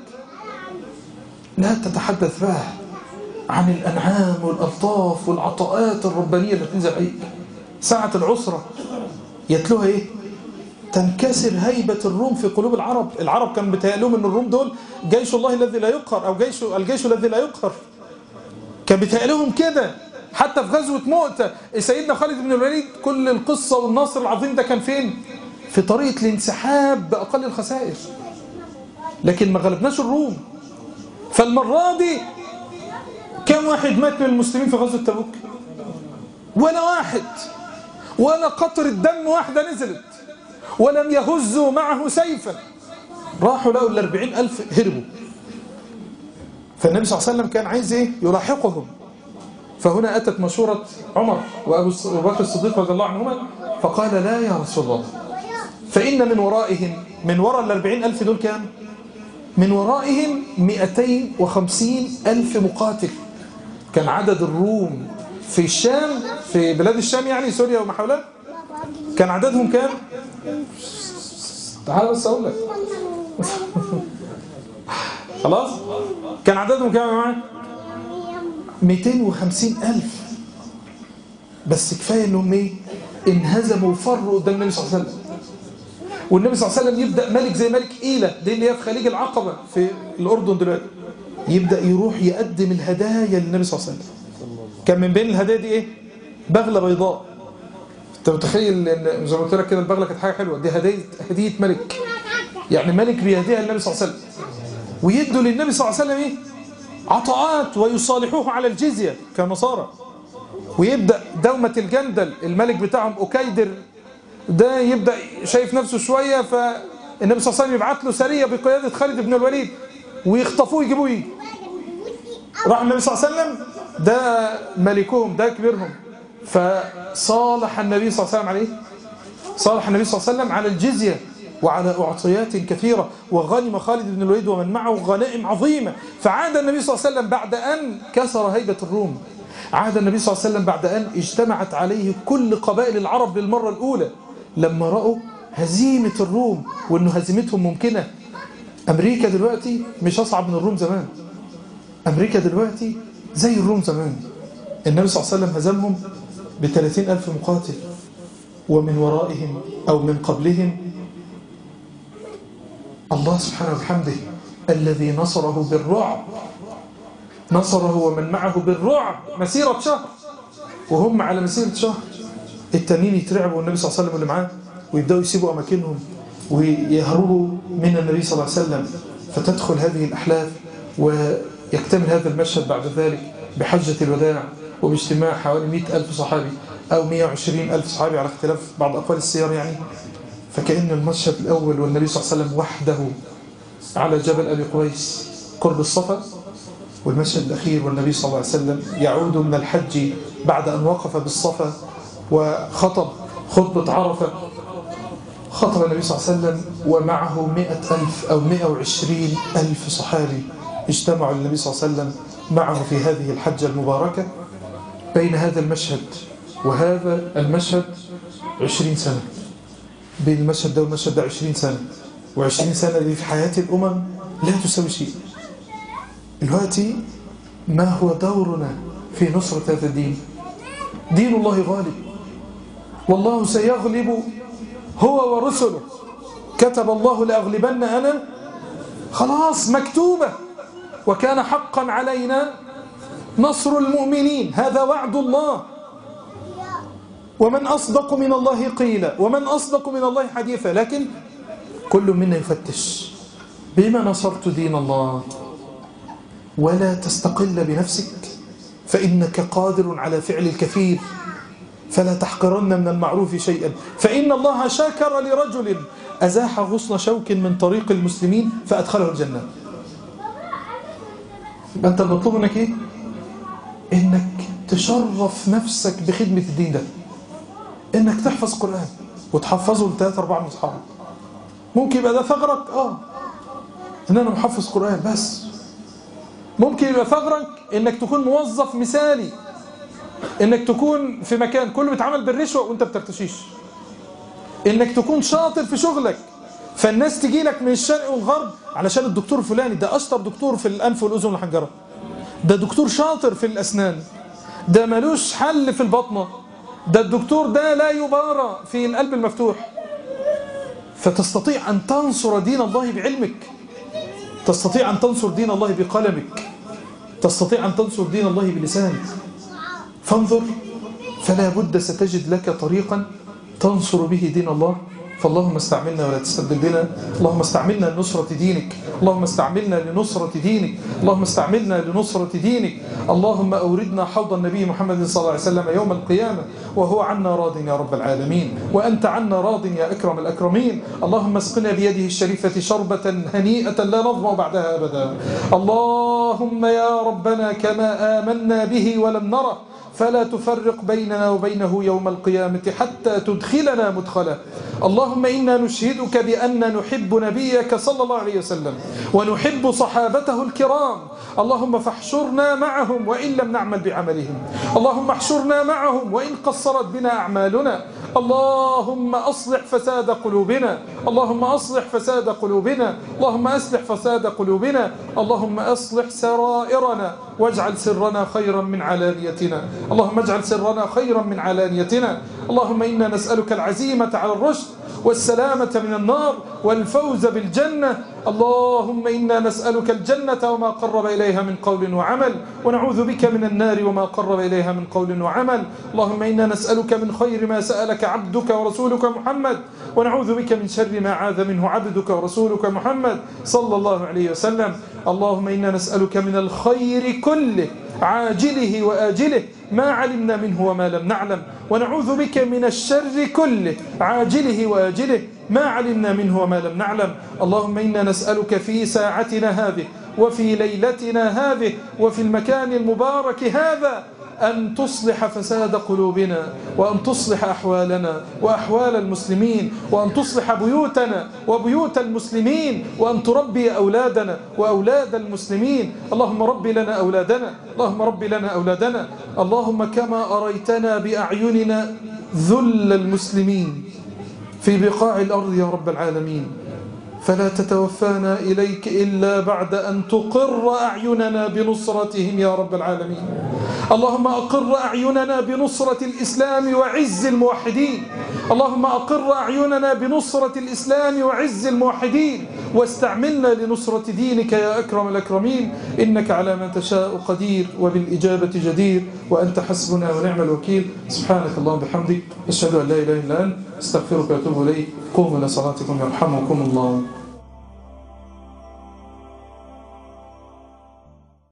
Speaker 1: لا تتحدث بقى عن الأنعام والألطاف والعطاءات الربانية اللي تنزل عليك. ساعة العسرة يتلوها إيه؟ تنكسر هيبة الروم في قلوب العرب. العرب كان بيتهيألهم أن الروم دول جيش الله الذي لا يقهر، أو جيش الجيش الذي لا يقهر، كان بيتهيألهم كده. حتى في غزوة مؤتة سيدنا خالد بن الوليد كل القصة والنصر العظيم ده كان فين؟ في طريقة الانسحاب بأقل الخسائر، لكن ما غلبناش الروم. فالمرة دي كم واحد مات من المسلمين في غزوة تبوك؟ ولا واحد، ولا قطرة دم واحدة نزلت، ولم يهزوا معه سيفا. راحوا لقوا الأربعين ألف هربوا. فالنبي صلى الله عليه وسلم كان عايز ايه؟ يلاحقهم. فهنا أتت مشورة عمر وأبو بكر الصديق رضي الله عنهما، فقال لا يا رسول الله، فإن من ورائهم، من وراء الأربعين ألف دول كام؟ من ورائهم مئتين وخمسين ألف مقاتل. كان عدد الروم في الشام، في بلاد الشام يعني سوريا وما حولها، كان عددهم كام؟ تعال بس أقول لك خلاص؟ كان عددهم كام يا جماعة؟ مئتين وخمسين ألف. بس كفاية انهم ايه؟ انهزموا وفروا قدام النبي صلى الله عليه وسلم. والنبي صلى الله عليه وسلم يبدأ ملك زي ملك إيلة دي اللي هي في خليج العقبة في الأردن دلوقتي، يبدأ يروح يقدم الهدايا للنبي صلى الله عليه وسلم. كان من بين الهدايا دي ايه؟ بغلة بيضاء. انت متخيل ان زي ما قلت لك كده البغله كانت حاجه حلوه، دي هديه هديه ملك، يعني ملك بيهديها للنبي صلى الله عليه وسلم، ويدوا للنبي صلى الله عليه وسلم ايه؟ عطاءات ويصالحوه على الجزيه كنصارى. ويبدا دومه الجندل الملك بتاعهم أكيدر ده يبدا شايف نفسه شويه، فالنبي صلى الله عليه وسلم يبعت له سريه بقياده خالد بن الوليد ويخطفوه يجيبوه يجي. راح النبي صلى الله عليه وسلم ده ملكهم ده كبيرهم، فصالح النبي صلى الله عليه وسلم عليه صالح النبي صلى الله عليه وسلم على الجزية وعلى أعطيات كثيرة، وغنم خالد بن الوليد ومن معه غنائم عظيمة. فعاد النبي صلى الله عليه وسلم بعد أن كسر هيبة الروم، عاد النبي صلى الله عليه وسلم بعد أن اجتمعت عليه كل قبائل العرب للمرة الأولى لما رأوا هزيمة الروم وأنه هزيمتهم ممكنة. أمريكا دلوقتي مش أصعب من الروم زمان، أمريكا دلوقتي زي الروم زمان. النبي صلى الله عليه وسلم هزمهم بثلاثين ألف مقاتل، ومن ورائهم أو من قبلهم الله سبحانه وبحمده الذي نصره بالرعب، نصره ومن معه بالرعب مسيرة شهر، وهم على مسيرة شهر التانيين يترعبوا النبي صلى الله عليه وسلم واللي معاه ويبدأوا يسيبوا أماكنهم ويهربوا من النبي صلى الله عليه وسلم. فتدخل هذه الأحلاف ويكتمل هذا المشهد بعد ذلك بحجة الوداع وباجتماع حوالي مئة ألف صحابي أو مئة وعشرين ألف صحابي على اختلاف بعض أقوال السير يعني. فكأن المشهد الأول والنبي صلى الله عليه وسلم وحده على جبل أبي قبيس قرب الصفا، والمشهد الأخير والنبي صلى الله عليه وسلم يعود من الحج بعد أن وقف بالصفا وخطب خطبة عرفة. خطب النبي صلى الله عليه وسلم ومعه مئة ألف أو مئة وعشرين ألف صحابي اجتمعوا للنبي صلى الله عليه وسلم معه في هذه الحجة المباركة. بين هذا المشهد وهذا المشهد عشرين سنة، بين المشهد ده والمشهد ده عشرين سنة، وعشرين سنة دي في حياة الأمم لا تساوي شيء. دلوقتي ما هو دورنا في نصرة هذا الدين؟ دين الله غالب، والله سيغلب هو ورسله، كتب الله لأغلبن أنا، خلاص مكتوبة، وكان حقا علينا نصر المؤمنين، هذا وعد الله. ومن أصدق من الله قيلا ومن أصدق من الله حديثا. لكن كل منا يفتش بما نصرت دين الله، ولا تستقل بنفسك فإنك قادر على فعل الكثير، فلا تحقرن من المعروف شيئا، فإن الله شكر لرجل أزاح غصن شوك من طريق المسلمين فأدخله الجنة. أنت المطلوب منك إيه؟ إنك تشرف نفسك بخدمة الدين ده، إنك تحفظ قرآن وتحفظه لثلاثة أربعة من أصحابك. ممكن يبقى ده ثغرك، آه إن أنا محفظ قرآن بس. ممكن يبقى ثغرك إنك تكون موظف مثالي، إنك تكون في مكان كله بيتعامل بالرشوة وإنت بترتشيش، إنك تكون شاطر في شغلك فالناس تجي لك من الشرق والغرب علشان الدكتور الفلاني ده أشطر دكتور في الأنف والأذن والحنجرة، ده دكتور شاطر في الأسنان، ده ملوش حل في البطنة، ده الدكتور ده لا يبارى في القلب المفتوح. فتستطيع أن تنصر دين الله بعلمك، تستطيع أن تنصر دين الله بقلمك، تستطيع أن تنصر دين الله بلسانك. فانظر، فلا بد ستجد لك طريقا تنصر به دين الله. فاللهم استعملنا ولا تستبدل بنا، اللهم استعملنا لنصرة دينك، اللهم استعملنا لنصرة دينك، اللهم استعملنا لنصرة دينك. اللهم أوردنا حوض النبي محمد صلى الله عليه وسلم يوم القيامة وهو عنا راض يا رب العالمين، وأنت عنا راض يا أكرم الأكرمين. اللهم اسقنا بيده الشريفة شربة هنيئة لا نظمأ بعدها أبدا. اللهم يا ربنا كما آمنا به ولم نره فلا تفرق بيننا وبينه يوم القيامة حتى تدخلنا مدخله. اللهم إنا نشهدك بأن نحب نبيك صلى الله عليه وسلم ونحب صحابته الكرام. اللهم فاحشرنا معهم وإن لم نعمل بعملهم، اللهم احشرنا معهم وإن قصرت بنا أعمالنا. اللهم أصلح فساد قلوبنا، اللهم أصلح فساد قلوبنا، اللهم أصلح فساد قلوبنا، اللهم أصلح سرائرنا واجعل سرنا خيرا من علانيتنا، اللهم اجعل سرنا خيرا من علانيتنا. اللهم إنا نسألك العزيمة على الرشد والسلامة من النار والفوز بالجنة. اللهم إنا نسألك الجنة وما قرب إليها من قول وعمل، ونعوذ بك من النار وما قرب إليها من قول وعمل. اللهم إنا نسألك من خير ما سألك عبدك ورسولك محمد، ونعوذ بك من شر ما عاذ منه عبدك ورسولك محمد صلى الله عليه وسلم. اللهم إنا نسألك من الخير كله عاجله وآجله ما علمنا منه وما لم نعلم، ونعوذ بك من الشر كله عاجله وآجله ما علمنا منه وما لم نعلم. اللهم إنا نسألك في ساعتنا هذه وفي ليلتنا هذه وفي المكان المبارك هذا أن تصلح فساد قلوبنا، وأن تصلح أحوالنا وأحوال المسلمين، وأن تصلح بيوتنا وبيوت المسلمين، وأن تربي أولادنا وأولاد المسلمين. اللهم رب لنا أولادنا، اللهم رب لنا أولادنا. اللهم كما أريتنا بأعيننا ذل المسلمين في بقاع الأرض يا رب العالمين، فلا تتوفانا إليك إلا بعد أن تقر أعيننا بنصرتهم يا رب العالمين. اللهم أقر أعيننا بنصرة الإسلام وعز الموحدين، اللهم أقر أعيننا بنصرة الإسلام وعز الموحدين، واستعملنا لنصرة دينك يا أكرم الأكرمين. إنك على ما تشاء قدير وبالإجابة جدير، وأنت حسبنا ونعم الوكيل. سبحانك اللهم بحمدك، أشهد أن لا إله إلا أنت، استغفرك وأتوب إليك. قوموا إلى صلاتكم يرحمكم الله.